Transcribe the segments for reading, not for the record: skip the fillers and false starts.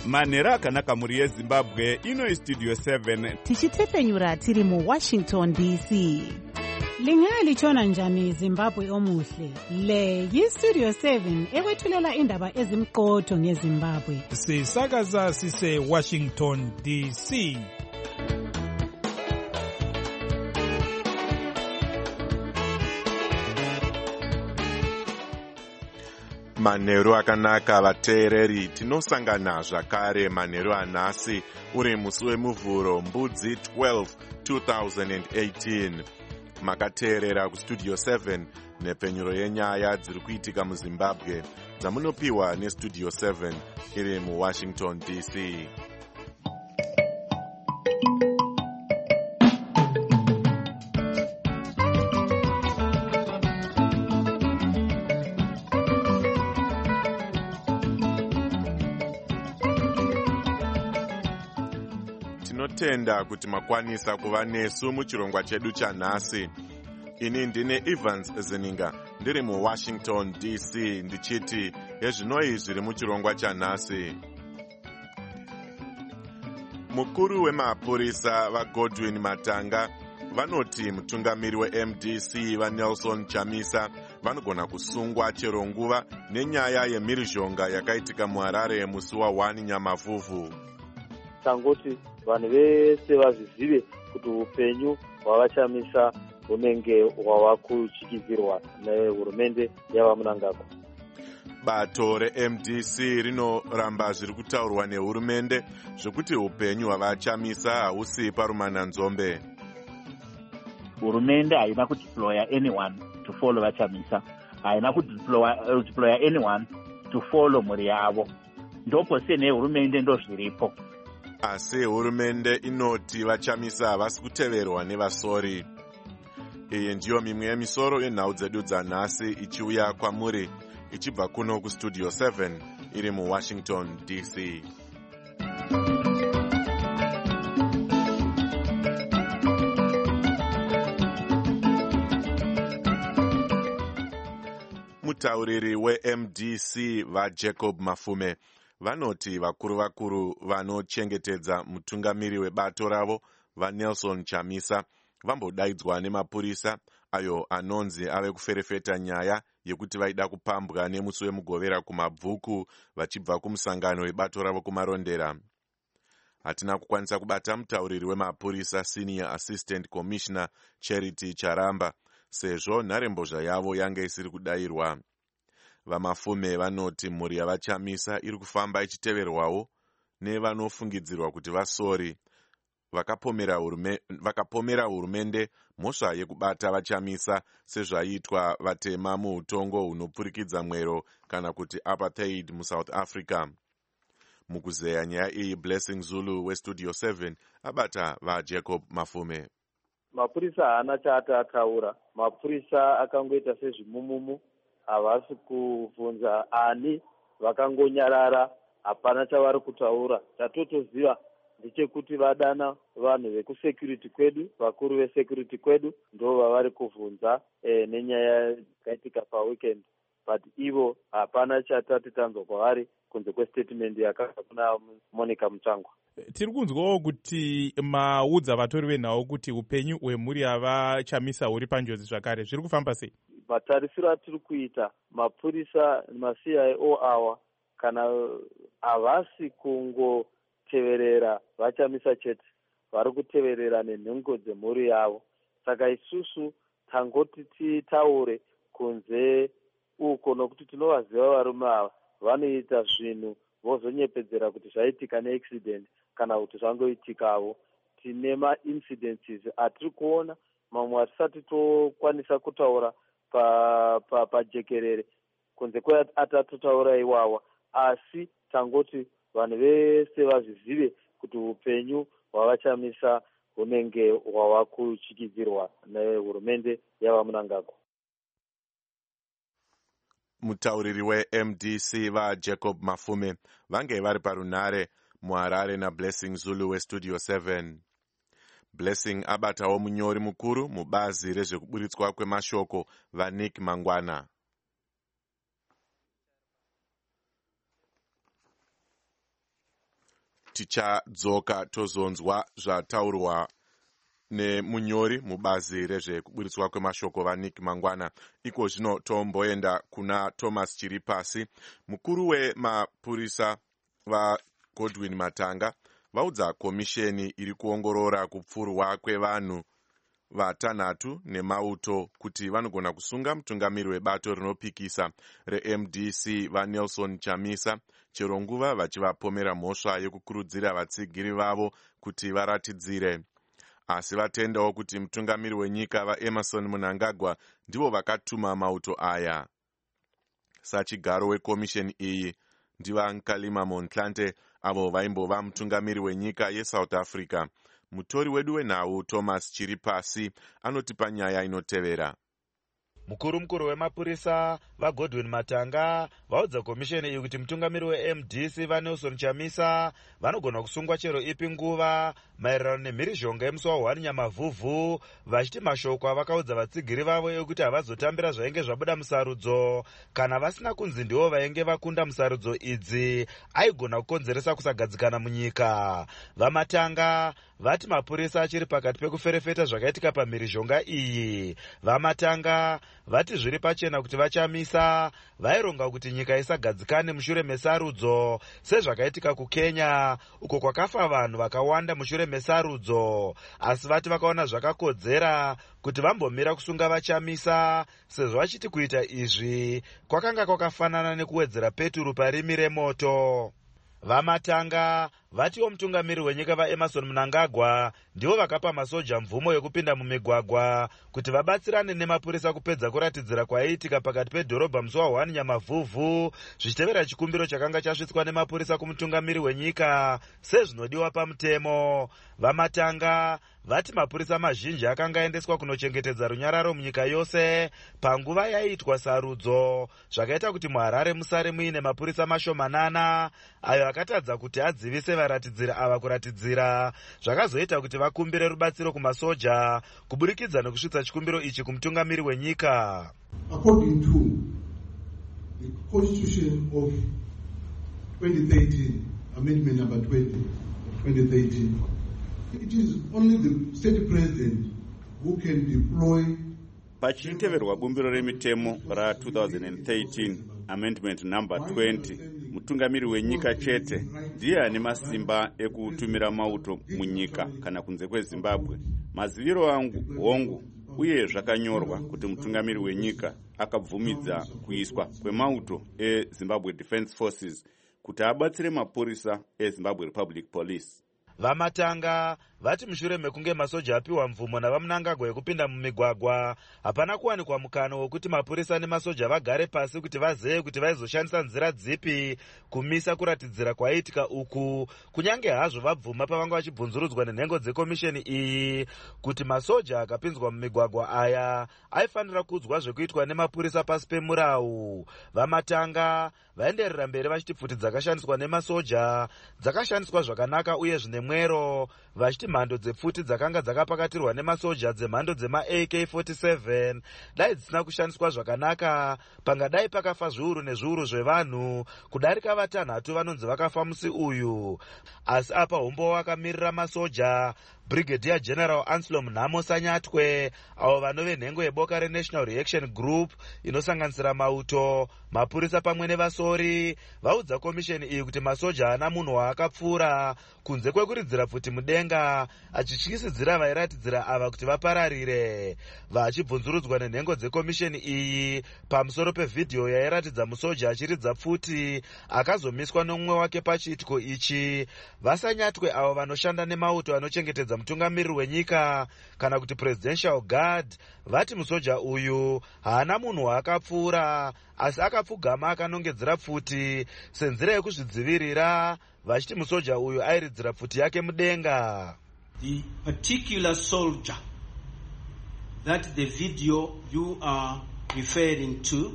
manhero akanaka mhuri yezimbabwe. Ino istudio 7 tichitefenyura tiri muWashington DC. Lingalitshona njani Zimbabwe omuhle? Le yistudio 7 ekwethulela indaba ezimqotho ngeZimbabwe. Sisakaza sise Washington DC. Manhero akanaka vateereri, tinosangana zvakare manhero anhasi uri musi wemuvhuro mbudzi 12 2018. Makateerera kustudio 7 nepfenyuro yenyaya dziri kuitika muZimbabwe dzamunopiwa nestudio 7 iri muWashington DC. Tinotenda kuti makwanisa kuva nesu muchirongwa chedu chanhasi. Ini ndine Evans Zeninga ndiri muWashington DC ndichiti yezvinoi zviri muchirongwa chanhasi. Mukuru wemapurisa vaGodwin Matanga vanoti mutungamiri weMDC vaNelson Chamisa vanogona kusungwa chero nguva nenyaya yemhirizhonga yakaitika muHarare musi wa1 Nyamavhuvhu. Tangoti vanhu vese vazvizive kuti upenyu hwavaChamisa hunenge hwava kutyikizirwa nehurumende yavaMunangagwa. Bato reMDC rinoramba zviri kutaurwa nehurumende zvokuti upenyu hwavaChamisa hahusi parumananzombe. Hurumende haina kudeploya anyone to follow vaChamisa, haina kudeploya anyone to follow mhuri yavo. Ndopose nehurumende ndozviripo. Asi hurumende inoti vaChamisa havasi kuteverwa nevasori. Iyi ndiyo mimwe yemisoro yenhau dzedu dzanhasi ichiuya kwamuri ichibva kuno kustudio 7 iri muWashington DC. Mutauriri weMDC vaJacob Mafume vanoti vakuru vanochengetedza mutungamiri webato ravo vaNelson Chamisa vambodaidzwa nemapurisa ayo anonzi ave kuferefeta nyaya yekuti vaida kupambwa nemusi wemugovera kumabvuku vachibva kumusangano webato ravo kumarondera. Hatina kukwanisa kubata mutauriri wemapurisa Senior Assistant Commissioner Charity Charamba sezvo nharembozha yavo yange isiri kudayirwa. Vamafume vanoti mhuri yavaChamisa iri kufamba ichiteverwawo nevanofungidzirwa kuti vasori vakapomera hurumende mhosva yekubata vaChamisa sezvaitwa vatema muutongo hunopfurikidza mwero kana kuti apartheid muSouth Africa. Mukuzeya nyaya iyi Blessing Zulu westudio 7 abata vaJacob Mafume. Mapurisa haana chaatataura. Mapurisa akangoita sezvimumumu, havasi kubvunza ani, vakangonyarara, hapana chavari kutaura. Chatotoziva ndechekuti vadana vanhu vekusecurity kwedu, vakuru vesecurity kwedu ndo vavari kubvunza nenyaya yakaitika paweekend, but ivo hapana chatati tanzwa kwavari kunze kwestatement yakabva kuna Monica Mutsvangwa. Tiri kunzwawo kuti maudza vatori venhau kuti upenyu hwemhuri yavaChamisa huri panjodzi zvakare. Zviri kufamba sei? Matarisiro atiri kuita mapurisa maCIO awa kana havasi kungoteverera vaChamisa chete, vari kuteverera nenhengo dzemhuri yavo. Saka isusu tangoti titaure kunze uko nokuti tinovaziva varume ava vanoita zvinhu vozonyepedzera kuti zvaitika neaccident kana kuti zvangoitikavo. Tine maincidences atiri kuona, mamwe hatisati tokwanisa kutaura pajekerere kunze kweatatotaura iwawa, asi tangoti vanhu vese vazvizive kuti upenyu hwavaChamisa hunenge hwava kutyikizirwa nehurumende yavaMunangagwa. Mutauriri weMDC vaJacob Mafume vange vari parunhare muHarare naBlessing Zulu westudio 7. Blessing abatawo munyori mukuru mubazi rezvekuburitswa kwemashoko vaNick Mangwana. tichadzoka tozonzwa zvataurwa nemunyori mubazi rezvekuburitswa kwemashoko vaNick Mangwana. Iko zvino tomboenda kuna Thomas Chiripasi. Mukuru wemapurisa vaGodwin Matanga vaudza komisheni iri kuongorora kupfurwa kwevanhu vatanhatu nemauto kuti vanogona kusunga mutungamiri webato rinopikisa reMDC vaNelson Chamisa chero nguva vachivapomera mhosva yekukurudzira vatsigiri vavo kuti varatidzire. Asi vatendawo kuti mutungamiri wenyika vaEmerson Mnangagwa ndivo vakatuma mauto aya. Sachigaro wekomisheni iyi ndivaNkalima Montlante avo vaimbova mutungamiri wenyika yeSouth Africa. Mutori wedu wenhau Thomas Chiripasi anotipa nyaya inotevera. Mukuru wemapurisa vaGodwin Matanga vaudza komisheni iyi kuti mutungamiri weMDC vaNelson Chamisa vanogona kusungwa chero ipi nguva maererano nemhirizhonga yemusi wa1 Nyamavhuvhu, vachiti mashoko avakaudza vatsigiri vavo ekuti havazotambira zvainge zvabuda musarudzo kana vasina kunzi ndivo vainge vakunda musarudzo idzi aigona kukonzeresa kusagadzikana munyika. VaMatanga vati mapurisa achiri pakati pekuferefeta zvakaitika pamhirizhonga iyi. VaMatanga vati zviri pachena kuti vaChamisa vaironga kuti nyika isagadzikane mushure mesarudzo sezvakaitika kuKenya uko kwakafa vanhu vakawanda mushure mesarudzo, asi vati vakaona zvakakodzera kuti vambomira kusunga vaChamisa sezvo vachiti kuita izvi kwakanga kwakafanana nekuwedzera peturu parimi remoto. VaMatanga vatiwo mutungamiri wenyika vaEmerson Mnangagwa ndivo vakapa masoja mvumo yekupinda mumigwagwa kuti vabatsirane nemapurisa kupedza kuratidzira kwaiitika pakati pedhorobha musi wa1 Nyamavhuvhu, zvichitevera chikumbiro chakanga chasvitswa nemapurisa kumutungamiri wenyika sezvinodiwa pamutemo. VaMatanga vati mapurisa mazhinji akanga aendeswa kunochengetedza runyararo munyika yose panguva yaiitwa sarudzo, zvakaita kuti muHarare musare muine mapurisa mashomanana ayo akatadza kuti adzivise varatidzira ava kuratidzira, zvakazoita kuti vakumbire rubatsiro kumasoja kuburikidza nekusvitsa chikumbiro ichi kumutungamiri wenyika. According to the Constitution of 2013, Amendment number 20 of 2013, it is only the state president who can deploy. Pachiteverwa bumbiro remitemo ra2013 amendment number 20, mutungamiri wenyika chete ndiye ane masimba ekutumira mauto munyika kana kunze kweZimbabwe. Maziviro angu hongu uye zvakanyorwa kuti mutungamiri wenyika akabvumidza kuiswa kwemauto eZimbabwe Defence Forces kuti abatsire mapurisa eZimbabwe Republic Police. VaMatanga vati mushure mekunge masoja apiwa mvumo navaMnangagwa yekupinda mumigwagwa hapana kuwanikwa mukana wokuti mapurisa nemasoja vagare pasi kuti vazive kuti vaizoshandisa nzira dzipi kumisa kuratidzira kwaiitika uku, kunyange hazvo vabvuma pavanga vachibvunzurudzwa nenhengo dzekomisheni iyi kuti masoja akapinzwa mumigwagwa aya aifanira kuudzwa zvekuitwa nemapurisa pasi pemurau. VaMatanga vaenderera mberi vachiti pfuti dzakashandiswa nemasoja dzakashandiswa zvakanaka uye zvine mwero, vachiti mhando dzepfuti dzakanga dzakapakatirwa nemasoja dzemhando dzema AK-47 dai dzisina kushandiswa zvakanaka pangadai pakafa zviuru nezviuru zvevanhu kudarika vatanhatu vanonzi vakafa musi uyu. Asi apa hombo wakamirira masoja Brigadier General Anselm Nhamo Sanyatwe avo vanove nhengo yeboka reNational Reaction Group inosanganisira mauto, mapurisa pamwe nevasori vaudza komisheni iyi kuti masoja haana munhu waakapfuura kunze kwekuridzira pfuti mudenga achityisidzira vairatidzira ava kuti vapararire. Vachibvunzurudzwa nenhengo dzekomisheni iyi pamusoro pevhidhiyo yairatidza musoja achiridza pfuti akazomiswa nomumwe wake pachiitiko ichi, vaSanyatwe avo vanoshanda nemauto anochengetedza mutungamiri wenyika kana kuti presidential guard vati musoja uyu haana munhu waakapfuura asi akapfugama akanongedzera pfuti senzira yekuzvidzivirira, vachiti musoja uyu airidzira pfuti yake mudenga. The particular soldier that the video you are referring to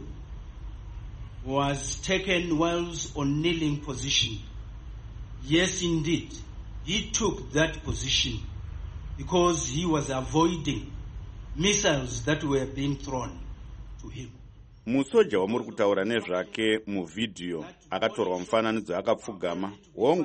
was taken whilst on kneeling position. Yes, indeed, he took that position because he was avoiding missiles that were being thrown to him. Musoja wamuri kutaura nezvake muvhidhiyo akatorwa mufananidzo akapfugama hongu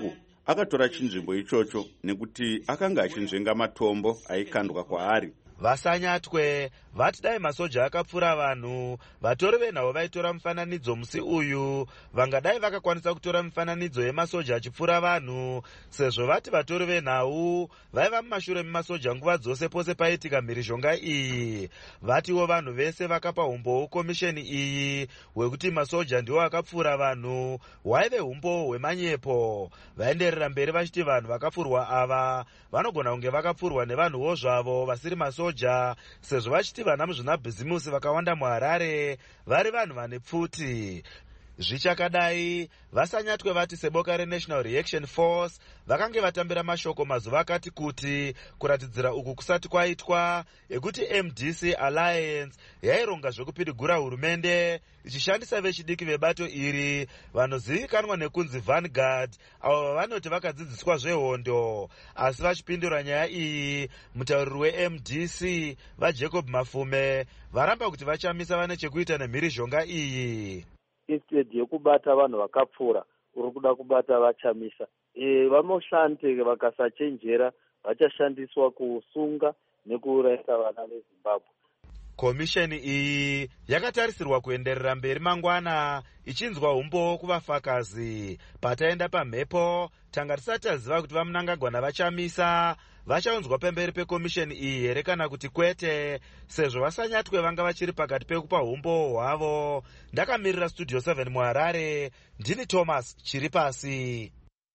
akatora chinzvimbo ichocho nekuti akanga achinzvenga matombo aikandwa kwaari. Vasanyatwe vati dai masoja akapfura vanhu, vatori venhau vaitora mufananidzo musi uyu vangadai vakakwanisa kutora mufananidzo yemasoja achipfura vanhu, sezvo vati vatori venhau vaiva mumashure memasoja nguva dzose pose paitika mhirizhonga iyi. Vatiwo vanhu vese vakapa umbowo komisheni iyi hwekuti masoja ndiwo akapfura vanhu hwaive umbowo hwemanyepo. Vaenderera mberi vachiti vanhu vakapfurwa ava vanogona kunge vakapfurwa nevanhuwo zvavo vasiri masoja, sezvo vachiti vana muzvinabhizimusi vakawanda muHarare vari vanhu vane pfuti. Zvichakadai, Vasanyatwe vati seboka reNational Reaction Force vakange vatambira mashoko mazuva akati kuti kuratidzira uku kusati kwaitwa ekuti MDC Alliance yaironga zvekupidigura hurumende ichishandisa vechidiki vebato iri vanozivikanwa nekunzi Vanguard, avo vanoti vakadzidziswa zvehondo. Asi vachipindura nyaya iyi, mutauriri weMDC vaJacob Mafume varamba kuti vachamisa vane chekuita nemhirizhonga iyi. Instead yekubata vanhu vakapfura uri kuda kubata vachamisa. Vanoshande vakasachenjera vachashandiswa kusunga nekuraisa vana veZimbabwe. Komisheni iyi yakatarisirwa kuenderera mberi mangwana ichinzwa umbo kuvafakazi. Pataenda pamhepo tanga tisati taziva kuti vamunangagwa vachamisa vachaunzwa pemberi pekomisheni iyi here kana kuti kwete, sezvo Vasanyatwe vanga vachiri pakati pekupa umbo hwavo. Ndakamirira Studio 7 muHarare, ndini Thomas Chiripasi.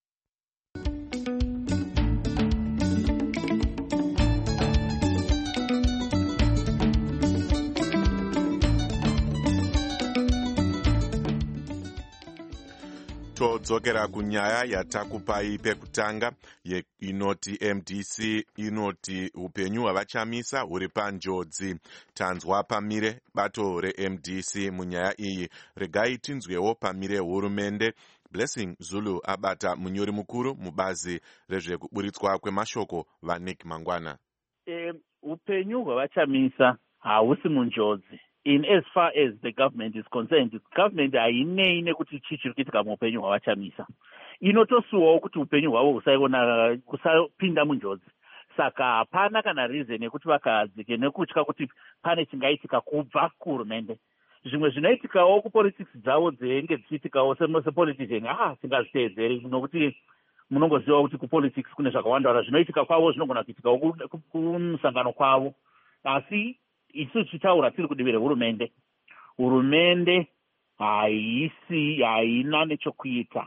Todzokera kunyaya yatakupai pekutanga inoti MDC inoti upenyu hwavachamisa huri panjodzi. Tanzwa pamire bato reMDC munyaya iyi. Regai tinzwewo pamire hurumende. Blessing Zulu abata munyori mukuru mubazi rezvekuburitswa kwemashoko vaNick Mangwana. Upenyu hwavachamisa hausi munjodzi. In as far as the government is concerned, government hainei nekuti chii chiri kuitika muupenyu hwavachamisa. Inotosuwawo kuti upenyu hwavo husapinda munjodzi. Saka hapana kana reason yekuti vakadzike nekutya kuti pane chingaitika kubva kuhurumende. Zvimwe zvinoitikawo kupolitics dzavo dzinenge dzichiitikawo sepolitician tingazviteedzeri, nokuti munongoziva kuti kupolitics kune zvakawanda zvinoitika kwavo zvinogona kuitikawo kumusangano kwavo. Asi isu tichitaura tiri kudivi rehurumende. Hurumende haina nechokuita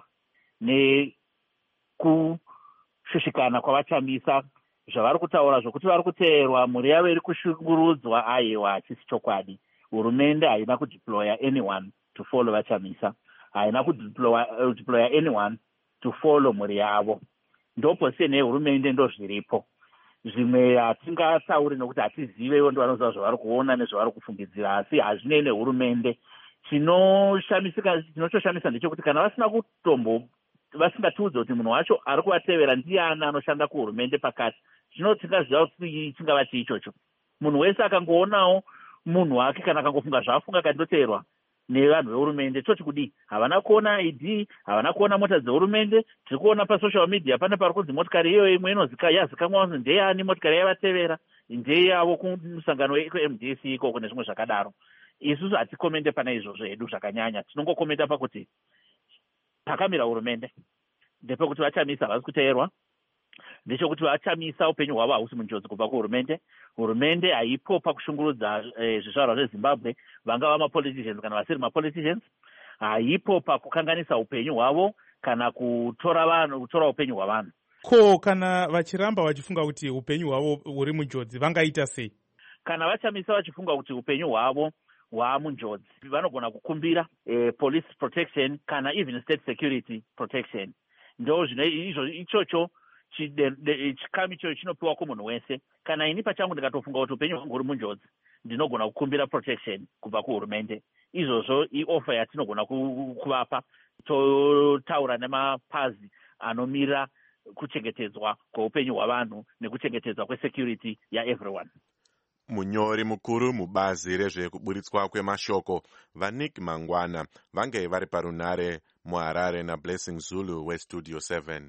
nekushushikana kwavachamisa. Zvavari kutaura zvokuti vari kuteerwa, mhuri yavo iri kushungurudzwa, aiwa hachisi chokwadi. Hurumende haina kudeploya anyone to follow vachamisa. Haina kudeploya anyone to follow mhuri yavo. Ndopose nehurumende ndozviripo. Zvimwe hatingatauri nokuti hatizive, ivo ndovanoziva zvavari kuona nezvavari kufungidzira, asi hazvinei nehurumende. Chinotoshamisa ndechekuti kana vasingatiudze kuti munhu wacho ari kuvatevera ndiani anoshanda kuhurumende pakati, tingaziva kuti chingava chiichocho. Munhu wese akangoonawo munhu wake kana akangofunga zvaafunga akandoteerwa nevanhu vehurumende, toti kudii? Havana kuona ID, havana kuona mota dzehurumende. Tiri kuona pasocial media pane pari kunzi motikari iyoyo imwe yazikamwa ndeyani, motikari yaivatevera ndeyavo kumusangano weMDC ikoko nezvimwe zvakadaro. Isusu hatikomende pana izvozvo hedu zvakanyanya. Tinongokomenda pakuti pakamira hurumende ndepekuti vachamisa havasi kuteerwa, ndechekuti vachamisa upenyu hwavo hausi munjodzi kubva kuhurumende. Hurumende haipo pakushungurudza zvizvarwa zveZimbabwe, vangava mapoliticians kana vasiri mapoliticians. Haipo pakukanganisa upenyu hwavo kana kutora upenyu hwavanhu. Ko kana vachiramba vachifunga kuti upenyu hwavo huri munjodzi vangaita sei? Kana vachamisa vachifunga kuti upenyu hwavo hwamunjodzi, vanogona kukumbira police protection kana even state security protection. Ndo ichocho chikamu ichocho chinopiwa kumunhu wese. Kana ini pachangu ndikatofunga kuti upenyu hwangu huri munjodzi, ndinogona kukumbira protection kubva kuhurumende. Izvozvo iofa yatinogona kuvapa. Totaura nemapazi anomira kuchengetedzwa kweupenyu hwavanhu nekuchengetedzwa kwesecurity yaeveryone. Munyori mukuru mubazi rezvekuburitswa kwemashoko vaNick Mangwana vange vari parunare muHarare naBlessing Zulu weStudio 7.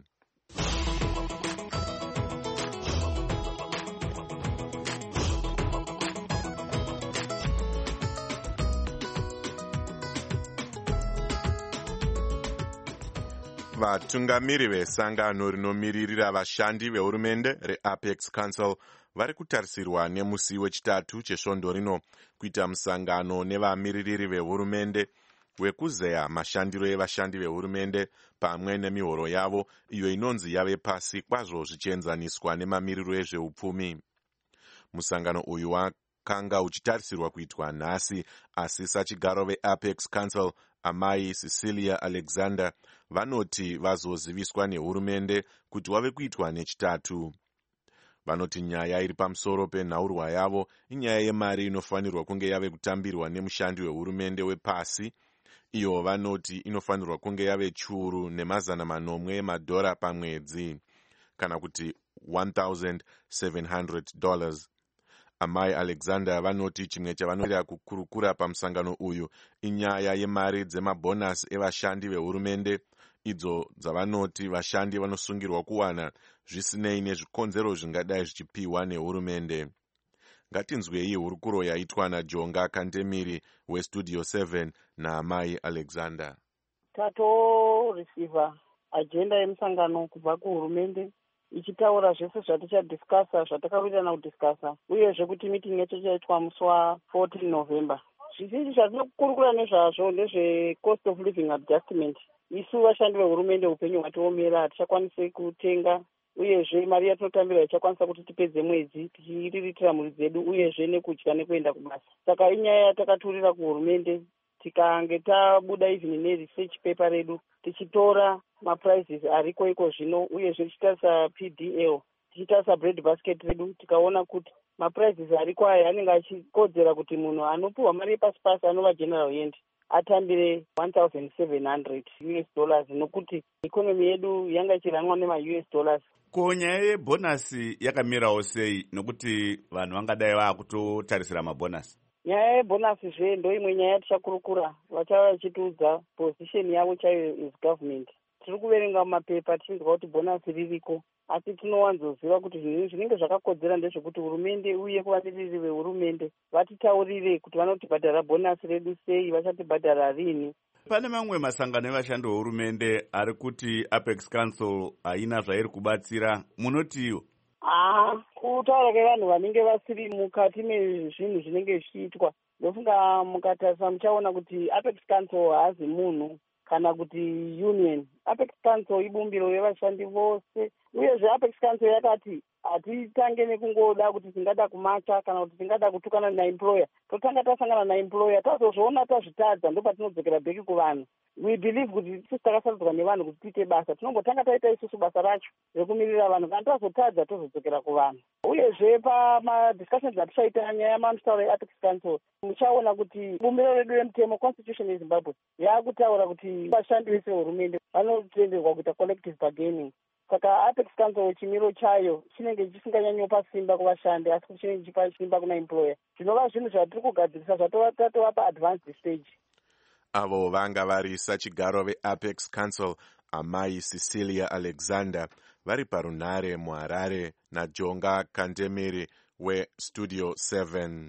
Vatungamiri vesangano rinomiririra vashandi vehurumende reApex Council vari kutarisirwa nemusi wechitatu chesvondo rino kuita musangano nevamiririri vehurumende wekuzeya mashandiro evashandi vehurumende pamwe nemihoro yavo iyo inonzi yave pasi kwazvo zvichienzaniswa nemamiriro ezveupfumi. Musangano uyu wakanga uchitarisirwa kuitwa nhasi, asi sachigaro veApex Council amai Cecilia Alexander vanoti vazoziviswa nehurumende kuti wave kuitwa nechitatu. Vanoti nyaya iri pamusoro penhaurwa yavo inyaya yemari inofanirwa kunge yave kutambirwa nemushandi wehurumende wepasi. Iyo vanoti inofanirwa kunge yave chiuru ne900 emadhora pamwedzi, kana kuti $1,700. Amai Alexander vanoti chimwe chavanoda kukurukura pamusangano uyu inyaya yemari dzemabhonasi evashandi vehurumende, idzo dzavanoti vashandi vanosungirwa kuwana zvisinei nezvikonzero zvingadai zvichipiwa nehurumende. Ngatinzwei hurukuro yaitwa naJonga Kantemiri weStudio 7 naamai Alexander. Tatorisiva agenda yemusangano kubva kuhurumende ichitaura zvese zvatichadhiskasa, zvatakawirirana kudhiskasa, uyezve kuti meeting yacho chaitwa musi wa14 November. Zvizhinji zvatinokurukura nezvazvo ndezve-cost of living adjustment. Isu vashandi vehurumende upenyu hwatiomera hatichakwanisi kutenga, uyezve mari yatinotambira ichakwanisa kuti tipedze mwedzi tichiriritira mhuri dzedu, uyezve nekudya nekuenda kubasa. Saka inyaya yatakaturira kuhurumende, tikange tabuda even neresearch paper redu tichitora maprizes ariko iko zvino, uyezve tichitarisa PDL, tichitarisa bread basket redu, tikaona kuti maprizes ariko aya anenge achikodzera kuti munhu anopiwa mari yepasi-pasi anova general hand atambire $1,700 nokuti ikonomi yedu yanga ichiranwa nema-US. Ko nyaya yebhonasi yakamirawo sei, nokuti vanhu vangadai vakutotarisira mabhonasi? Nyaya yebhonasi zve ndo imwe nyaya tichakurukura, vachava vachitiudza position yavo chayo is government. Tiri kuverenga mumapepa tichinzwa kuti bhonasi ririko, asi tinowanzoziva kuti zvinhu zvinenge zvakakodzera ndezvekuti hurumende uye kuvamiriri vehurumende vatitaurire kuti vanotibhadhara bhonasi redu sei, vachatibhadhara rini. Pane mamwe masangano evashandi vehurumende ari kuti Apex Council haina zvairi kubatsira, munotiwo? Kutaura kwevanhu vanenge vasiri mukati mezvinhu zvinenge zvichiitwa, ndofunga mukatarisa muchaona kuti Apex Council haazi munhu kana kuti union. Apex Council ibumbiro revashandi vose, uyezve Apex Council yakati hatitange nekungoda kuti tingada kumacha kana kuti tingada kutukana naemployer. Totanga tasangana naemployer, tazozviona tazvitadza, ndo patinodzokera bheki kuvanhu. We believe kuti isusu takasarudzwa nevanhu kuti tiite basa, tinombotanga taita isusu basa racho rekumirira vanhu, kana tazotadza tozodzokera kuvanhu. Uyezve pamadiscussions atichaita nyaya yamanotaura yeApex Council, muchaona kuti bumbiro redu remutemo constitution yeZimbabwe yaakutaura kuti vashandi vese vehurumende vanotenderwa kuita collective bargaining. Saka Apex Council chimiro chayo chinenge chisinganyanyopa simba kuvashandi, asi kuti chinenge chipa simba kuna employer. Zvinova zvinhu zvatiri kugadzirisa zvatova pa-advanced stage. Avo vanga vari sachigaro veApex Council amai Cecilia Alexander vari parunhare muHarare naJonga Kantemiri weStudio 7.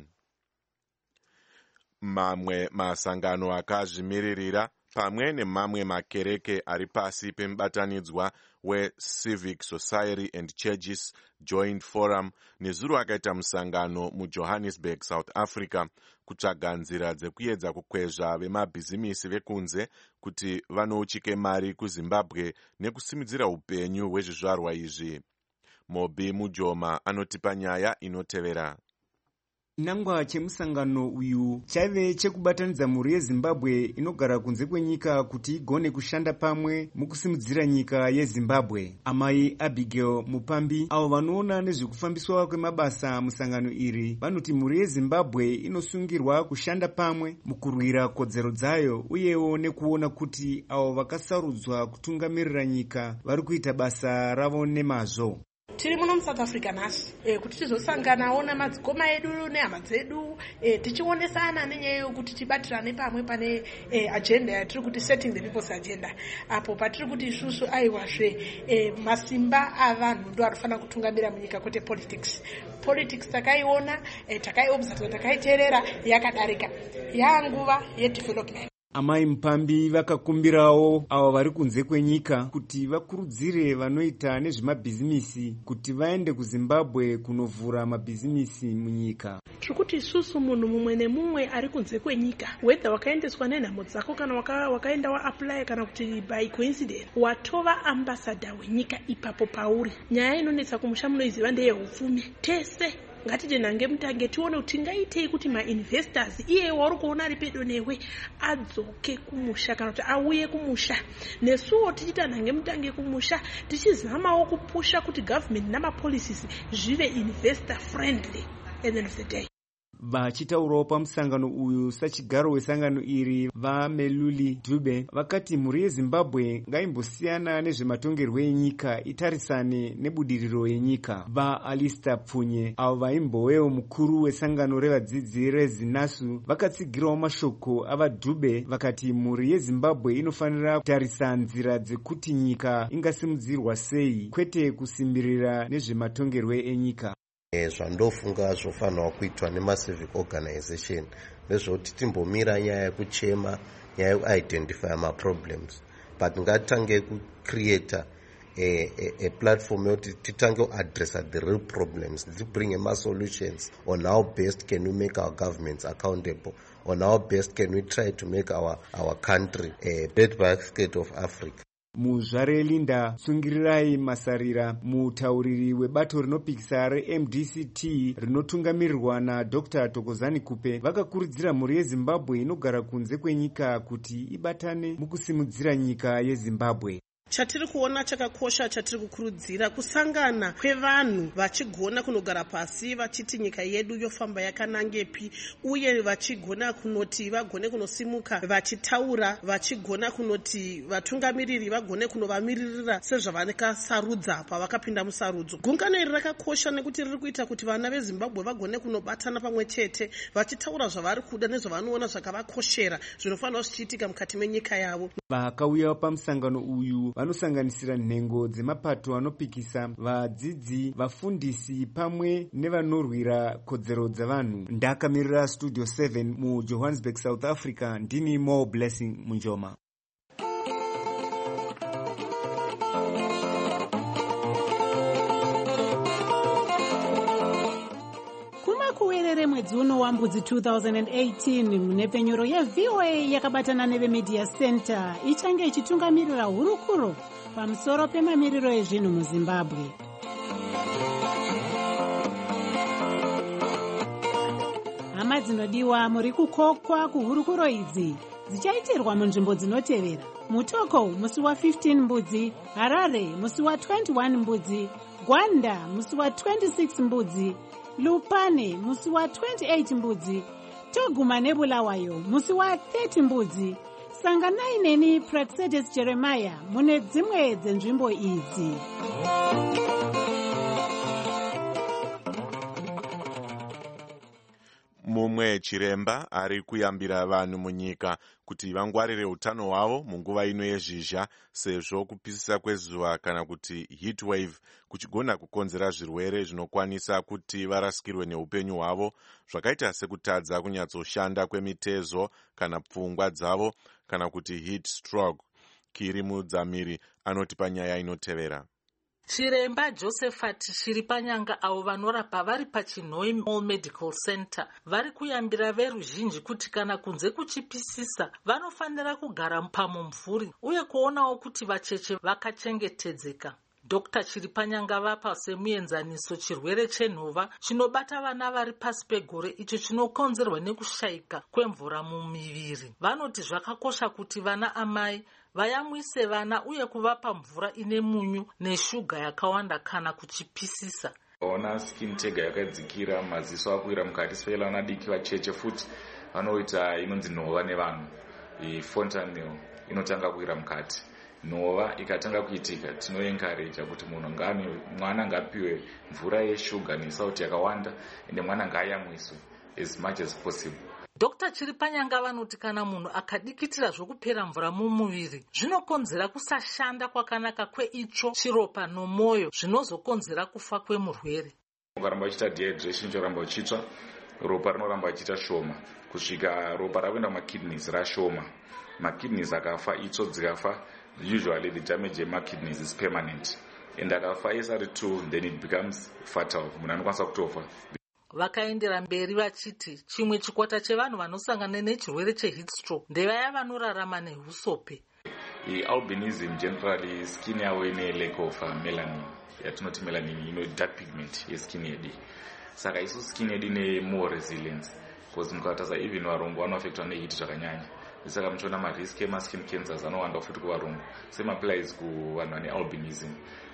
Mamwe masangano akazvimiririra pamwe nemamwe makereke ari pasi pemubatanidzwa weCivic Society and Churches Joint Forum nezuro akaita musangano muJohannesburg, South Africa, kutsvaga nzira dzekuedza kukwezva vemabhizimisi vekunze kuti vanouchike mari kuZimbabwe nekusimudzira upenyu hwezvizvarwa izvi. Mobi Mujoma anotipa nyaya inotevera. Chinangwa chemusangano uyu chaive chekubatanidza mhuri yeZimbabwe inogara kunze kwenyika kuti igone kushanda pamwe mukusimudzira nyika yeZimbabwe. Amai Abigail Mupambi, avo vanoona nezvekufambiswa kwemabasa musangano iri, vanoti mhuri yeZimbabwe inosungirwa kushanda pamwe mukurwira kodzero dzayo, uyewo nekuona kuti avo vakasarudzwa kutungamirira nyika vari kuita basa ravo nemazvo. tiri muno muSouth Africa nhasi kuti tizosanganawo namadzikoma edu nehama dzedu tichionesana nenyaya yokuti tibatirane pamwe pane agenda yatiri kuti setting the people's agenda, apo patiri kuti isusu aiwazve masimba avanhu ndo anofanira kutungamira munyika kwete politics takaiona takaiobserva takaiteerera yakadarika yanguva yedevelopment. Amai Mupambi vakakumbirawo avo vari kunze kwenyika kuti vakurudzire vanoita nezvemabhizimisi kuti vaende kuZimbabwe kunovhura mabhizimisi munyika. Tikuti isusu munhu mumwe nemumwe ari kunze kwenyika, whether wakaendeswa nenhamo dzako kana wakaenda waapply kana kuti by coincidence watova ambassador wenyika ipapo pauri. Nyaya inonetsa kumusha munoiziva ndeyehupfumi. Tese ngatijenange mutange tione kuti tingaitei kuti mainvestors iye wari kuona ari pedo newe adzoke kumusha kana kuti auye kumusha. Nesuwo tichitanange mutange kumusha tichizamawo kupusha kuti government namapolicies zvive investor friendly at the end of the day. Vachitaurawo pamusangano uyu sachigaro wesangano iri, vaMeluli Dube vakati mhuri yeZimbabwe ngaimbosiyana nezvematongerwo enyika itarisane nebudiriro yenyika. VaAlistair Pfunye avo vaimbowewo mukuru wesangano revadzidzi reZinasu vakatsigirawo mashoko avaDube vakati mhuri yeZimbabwe inofanira kutarisa nzira dzekuti nyika ingasimudzirwa sei kwete kusimbirira nezvematongerwo enyika. Zvandofunga zvofanirwa kuitwa nemacivic organization ndezvokuti timbomira nyaya yekuchema, nyaya yekuidentifya maproblems, but ngatitange kucreata a platform yokuti titange kuaddressa the real problems, tibringe ma-solutions on how best can we make our governments accountable, on how best can we try to make our country a breadbasket of Africa. Muzvare Linda Tsungirirai Masarira, mutauriri webato rinopikisa reMDCT rinotungamirirwa naDr. Thokozani Kupe, vakakurudzira mhuri yeZimbabwe inogara kunze kwenyika kuti ibatane mukusimudzira nyika yeZimbabwe. Chatiri kuona chakakosha chatiri kukurudzira kusangana kwevanhu vachigona kunogara pasi vachiti nyika yedu yofamba yakanangepi, uye vachigona kunoti vagone kunosimuka vachitaura, vachigona kunoti vatungamiriri vagone kunovamiririra sezvavanekasarudza pavakapinda musarudzo. Gungano iri rakakosha nekuti riri kuita kuti vana veZimbabwe vagone kunobatana pamwe chete vachitaura zvavari kuda nezvavanoona zvakavakoshera zvinofanira zvichiitika mukati menyika yavo. Vakauya pamusangano uyu vanosanganisira nhengo dzemapato anopikisa, vadzidzi, vafundisi pamwe nevanorwira kodzero dzavanhu. Ndakamirira Studio 7 muJohannesburg, South Africa, ndini Mo Blessing Munjoma. Kuwerere mwedzi uno wambudzi 2018 munepenyuro yeVOA yakabatana nevemedia center ichange ichitungamirira hurukuro pamusoro pemamiriro ezvinhu muZimbabwe. Hama dzinodiwa, muri kukokwa kuhurukuro idzi dzichaitirwa munzvimbo dzinotevera: Mutoko musi wa15 mbudzi, Harare musi wa21 mbudzi, Gwanda musi wa26 mbudzi, Lupane musi wa28 mbudzi, Toguma neBulawayo musi wa30 mbudzi. Sanganai neni Praxedes Jeremiah mune dzimwe dzenzvimbo idzi. Mumwe chiremba ari kuyambira vanhu munyika kuti vangwarire utano hwavo munguva ino yezhizha, sezvo kupisisa kwezuva kana kuti heat wave kuchigona kukonzera zvirwere zvinokwanisa kuti varasikirwe neupenyu hwavo, zvakaita sekutadza kunyatsoshanda kwemitezo kana pfungwa dzavo kana kuti heat stroke. Kiri Mudzamiri anoti panyaya inotevera. Chiremba Josephat Shiripanyanga avo vanorapa vari paChinoi Mall Medical Center vari kuyambira veruzhinji kuti kana kunze kuchipisisa vanofanira kugara pamumvuri uye kuonawo kuti vacheche vakachengetedzeka. Dr. Chiripanyanga vapa semuenzaniso chirwere chenhova chinobata vana vari pasi pegore icho chinokonzerwa nekushayika kwemvura mumiviri. Vanoti zvakakosha kuti vana amai vayamwise vana uye kuvapa mvura ine munyu neshuga yakawanda kana kuchipisisa. Ona skin tega yakadzikira, maziso akuira mukati, spela vana diki vacheche futi vanoita inonzi nhova nevanhu, fontanel inotanga kuira mukati. nhova ikatanga kuitika, tinoencourage kuti mwana ngapiwe mvura yeshuga nesauti yakawanda ende mwana ngaayamwiswe as much as possible. Dr. Chiripanyanga vanoti kana munhu akadikitira zvokupera mvura mumuviri zvinokonzera kusashanda kwakanaka kweitsvo, chiropa nomwoyo, zvinozokonzera kufa kwemurwere. Ukaramba uchiita dehydration, choramba uchitsva, ropa rinoramba uchiita shoma, kusvika ropa rakuenda makidneys rashoma. Makidneys akafa, itsvo dzikafa, usually the damage yemakidneys is permanent, and akafa isari 2, then it becomes fatal. Munhu anokwanisa kutofa. Vakaendera mberi vachiti chimwe chikwata chevanhu vanosangana nechirwere cheheat stroke ndevaya vanorarama nehusope. Albinism generally skin yavo ine lack of melanin, yatinoti melanin, dark pigment yeskin yedu. Saka isu skin yedu ine more resilience, because mukataza even varungu vanoaffectwa neheat zvakanyanya. Saka muchiona marisk emaskin cancers anowanda futi kuvarungu. Same applies kuvanhu vane albinism.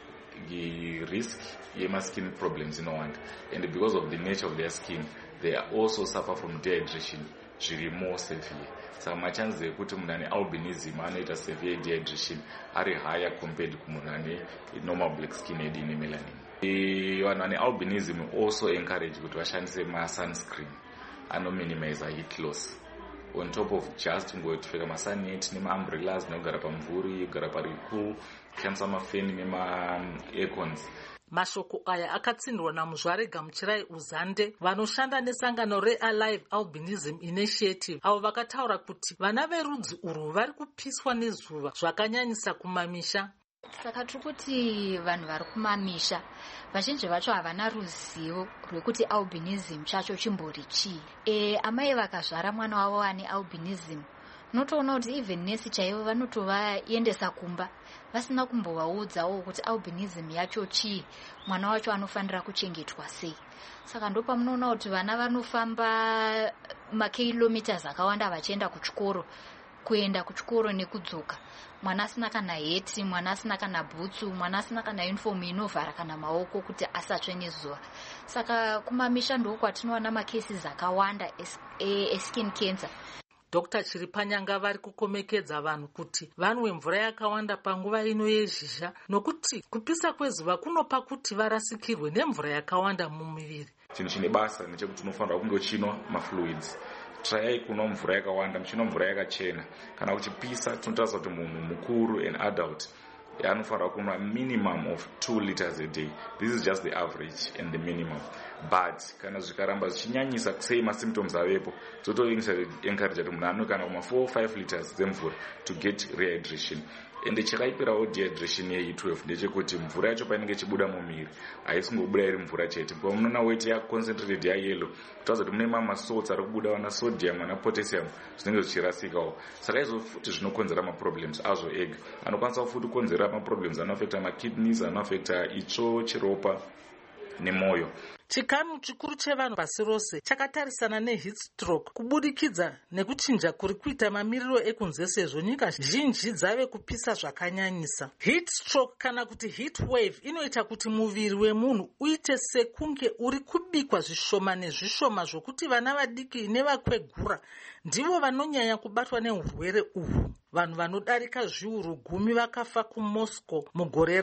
The risk skin problems inowanda, and because of the nature of their skin, they also suffer from dehydration zviri more severe. Saka machances ekuti munhu ane albinism anoita severe dehydration ari higher compared kumunhu ane normal black skin yedu ine melanin. Vanhu vane albinism also encourage kuti vashandise masunscreen anominimize heat loss, on top of just kungopfeka masunnet nemaumbrellas nekugara pamvuri, kugara pari cool, kushandisa mafeni nema-aircons. Mashoko aya akatsindirwa naMuzvare Gamuchirai Uzande vanoshanda nesangano reAlive Albinism Initiative, avo vakataura kuti vana verudzi urwu vari kupiswa nezuva zvakanyanyisa kumamisha. Saka tiri kuti vanhu vari kumamisha vazhinji vacho havana ruzivo rwekuti albinism chacho chimbori chii. Amai vakazvara mwana wavo ane albinism, unotoona kuti even nesi chaivo vanotovaendesa kumba vasina kumbovaudzawo kuti albinism yacho chii, mwana wacho anofanira kuchengetwa sei. Saka ndo pamunoona kuti vana vanofamba makilometers akawanda vachienda kuchikoro, kuenda kuchikoro nekudzoka, mwana asina kana heti, mwana asina kana bhutsu, mwana asina kana uniform inovhara kana maoko kuti asatsve nezuva. Saka kumamisha ndiko kwatinoona macases akawanda eskin cancer. Dr. Chiripanyanga vari kukomekedza vanhu kuti vanwe mvura yakawanda panguva ino yezhizha, nokuti kupisa kwezuva kunopa kuti varasikirwe nemvura yakawanda mumuviri. Chinhu chine basa nechekuti unofanira kunge uchinwa mafluids. Trayai kunwa mvura yakawanda, muchinwa mvura yakachena. Kana kuchipisa tinotarisira kuti munhu mukuru, an adult, anofanira kunwa minimum of 2 liters a day. This is just the average and the minimum. But kana zvikaramba zvichinyanyisa sei masymptoms avepo, totoencourage kuti munhu anokana kuma 4-5 liters dzemvura to get rehydration. And chakaipirawo dehydration ye12 ndechekuti mvura yacho painenge ichibuda mumiri haisingobuda iri mvura chete. Pamunoona weight yaconcentrated yayellow, kutaridza kuti mune masalts ari kubuda, wana sodium wana potassium zvinenge zvichirasikawo. Saka izvo futi zvinokonzera maproblems azvo ega. Anokwanisa futi kukonzera maproblems anoaffecta makidneys, anoaffecta itsvo, chiropa nemwoyo. Chikamu chikuru chevanhu pasi rose chakatarisana neheat stroke kubudikidza nekuchinja kuri kuita mamiriro ekunze, sezvo nyika zhinji dzave kupisa zvakanyanyisa. Heat stroke kana kuti heat wave inoita kuti muviri wemunhu uite sekunge uri kubikwa zvishoma nezvishoma, zvokuti vana vadiki nevakwegura ndivo vanonyanya kubatwa neurwere uhwu. Vanhu vanodarika zviuru 10 vakafa kuMoscow mugore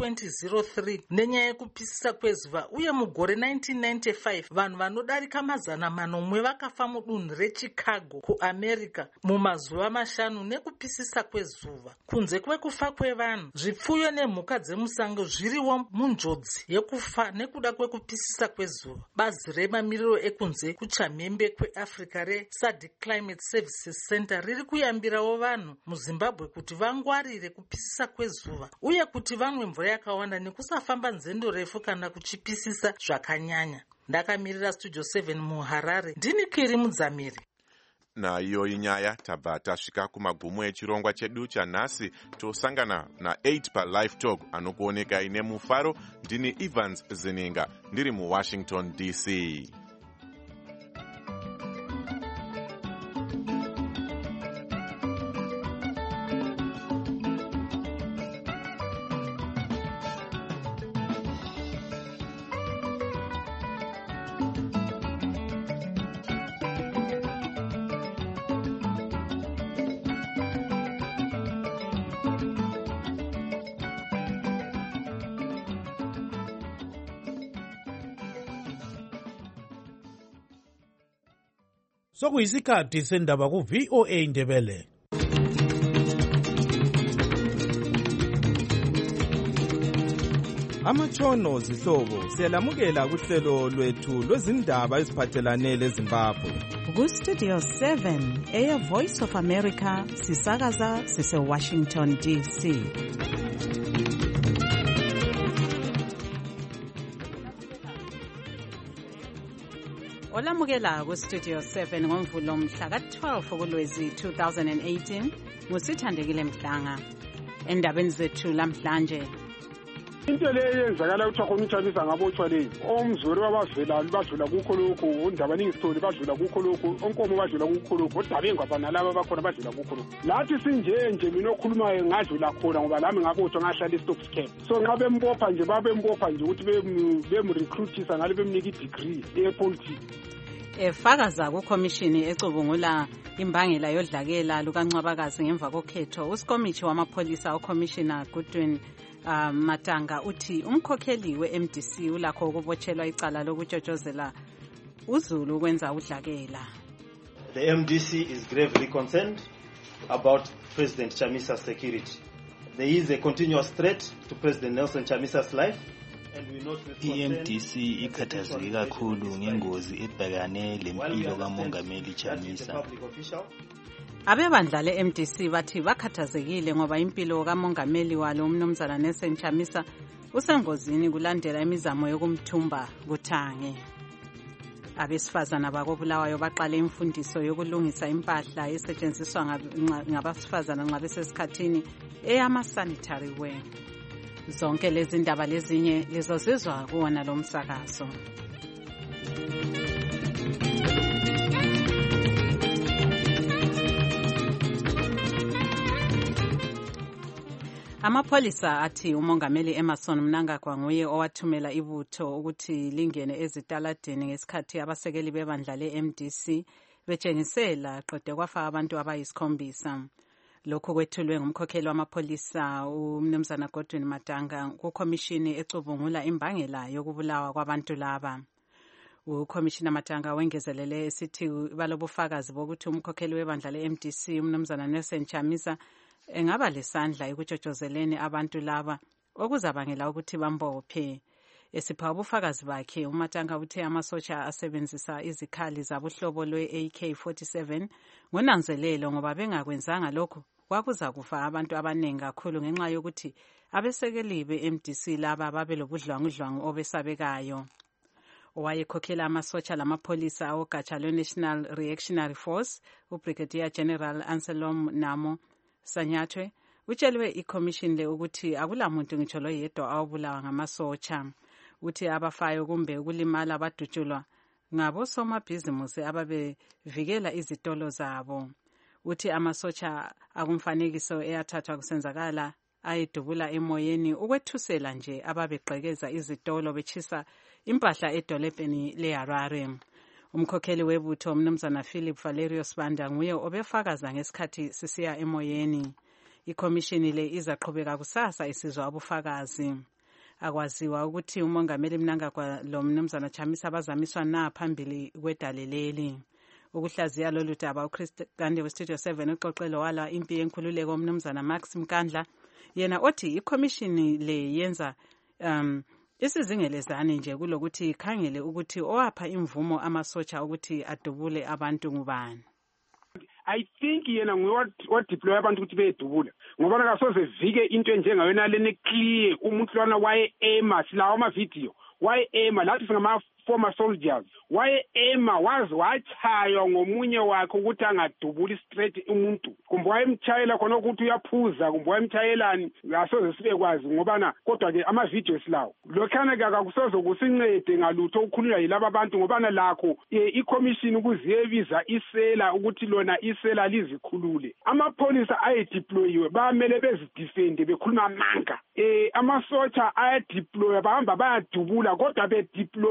ra2003 nenyaya yekupisisa kwezuva, uye mugore 1995 vanhu vanodarika 400 vakafa mudunhu reChicago kuAmerica mumazuva 5 nekupisisa kwezuva. Kunze kwekufa kwevanhu, zvipfuyo nemhuka dzemusango zviriwo munjodzi yekufa nekuda kwekupisisa kwezuva. Bazi remamiriro ekunze kuchamhembe kweAfrica reSADC Climate Services Center riri kuyambirawo vanhu muZimbabwe kuti vangwarire kupisisa kwezuva uye kuti vanwe mvura yakawanda nekusafamba nzendo refu kana kuchipisisa zvakanyanya. Ndakamirira Studio 7 muHarare, ndini Kiri Mudzamiri. Naiyoyi nyaya tabva tasvika kumagumo echirongwa chedu chanhasi. Tosangana na8 paLive Talk anokuoneka ine mufaro. Ndini Evans Zininga ndiri muWashington DC. sokuyisikhathi sendaba ku-VOA Indebele. Amatshono zihlobo siyalamukela kuhlelo lwethu lwezindaba eziphathelane leZimbabwe. Ku-Studio 7 Air Voice of America sisakaza sise-Washington DC. Olamukela ku-Studio 7 ngoMvulo mhla ka-12 kuLwezi 2018 ngusithandekile Mhlanga. Endabeni zethu lamhlanje, into leyo yenzakala ukuthi khona uThamisa ngabotshwa leyo omzori wabavelayo badlula kukho lokho undaba ningisitholi badlula kukho lokho onkomo badlula kukho lokho odaba engwabana laba bakhona badlula kukho lokho lathi sinje mina okhulumayo ngadlula khona ngoba lami ngabotshwa ngahlala e-stop camp so nxa bembopha nje babembopha nje ukuthi bemrecruitisa ngale bemnika i-degree e-politics. Efakaza kukhomishini ecubungula imbangela yodlakela lukaNcwabakazi ngemva kokhetho, usikomithi wamapholisa uCommissioner Goodwin Matanga uthi umkhokheli we-MDC ulakho ukubotshelwa icala lokutshotshozela uZulu ukwenza udlakela. The MDC is gravely concerned about President Chamisa's security. There is a continuous threat to President Nelson Chamisa's life. IMDC ikhathazeke kakhulu ngengozi ebhekane lempilo kaMongameli Chamisa. Abebandla le-MDC bathi bakhathazekile ngoba impilo kaMongameli walo uMnumzana Nelson Chamisa usengozini kulandela imizamo yokumthumba kuThange. Abesifazana bakobulawayo baqale imfundiso yokulungisa impahla esetshenziswa ngabasifazana nxa besesikhathini eyama-sanitary wear. Zonke lezi ndaba lezinye lizozizwa kuwona lo msakazo. Amapholisa athi uMongameli Emmerson Mnangagwa nguye owathumela ibutho ukuthi lingene ezitaladeni ngesikhathi abasekeli bebandla le-MDC betshengisela qede kwafa abantu abayisikhombisa. Lokhu kwethulwe ngumkhokheli wamapholisa uMnumzana Godwin Matanga kukhomishini ecubungula imbangela yokubulawa kwabantu laba. UCommissioner Matanga wengezelele esithi balobufakazi bokuthi umkhokheli webandla le-MDC uMnumzana Nelson Chamisa engaba lesandla ekutshotshozeleni abantu laba okuzabangela ukuthi bambophe. Esipha ubufakazi bakhe, uMatanga uthe amasotsha asebenzisa izikhali zabuhlobo lwe-AK-47 ngonanzelelo ngoba bengakwenzanga lokho kwakuza kufa abantu abaningi kakhulu ngenxa yokuthi abesekeli be-MDC laba babelobudlwangudlwangu obesabekayo. Owayekhokhela amasotsha lamapholisa ogatsha lwe-National Reactionary Force, uBrigadier General Anselom Namo Sanyathwe, utshelwe iCommission le ukuthi akulamuntu ngitsho loyedwa awubulawa ngamasotsha. Uthi abafayo kumbe ukulimala abadutshulwa ngabosomabhizimusi ababevikela izitolo zabo. Uthi amasotsha akumfanekiso eyathathwa kusenzakala ayedubula emoyeni ukwethusela nje ababegqekeza izitolo betshisa impahla edolobheni leHarare. Umkhokheli webutho uMnumzana Philip Valerio Sibanda nguye obefakaza ngesikhathi sisiya emoyeni. Ikhomishini le izaqhubeka kusasa isizwa ubufakazi. Akwaziwa ukuthi uMongameli Mnangagwa lo Mnumzana Chamisa bazamiswa na phambili kwedaleleli. Ukuhlaziya lolu daba uChris Gande weStudio 7 uxoxelo wala impi yenkhululeko uMnumzana Max Mkandla yena othi ikhomishini le yenza isizingelezane nje kulokuthi ikhangele ukuthi owapha imvumo amasotsha ukuthi adubule abantu ngubani. I think yena nguwadeploy abantu ukuthi beyedubula ngoba akasoze vike into enjengayona lene clear umuntu lwana waye-ema silawo ama-video waye-ema lathi singama-former soldiers waye-ema waze wachaywa ngomunye wakhe ukuthi angadubuli straight umuntu kumbe wayemtshayela khona ukuthi uyaphuza kumbe wayemtshayelani asoze sibe kwazi ngobana kodwa-ke ama-video silawo lokhana-ke akakusoze kusincede ngalutho okukhulunywa yilaba abantu ngobana lakho ikhomishini ukuziyebiza isela ukuthi lona isela lizikhulule. Amapholisa ayedeployiwe bamele bezidefende bekhuluma amanga. Amasotsha ayedeploywa bahamba bayadubula kodwa bedeploywe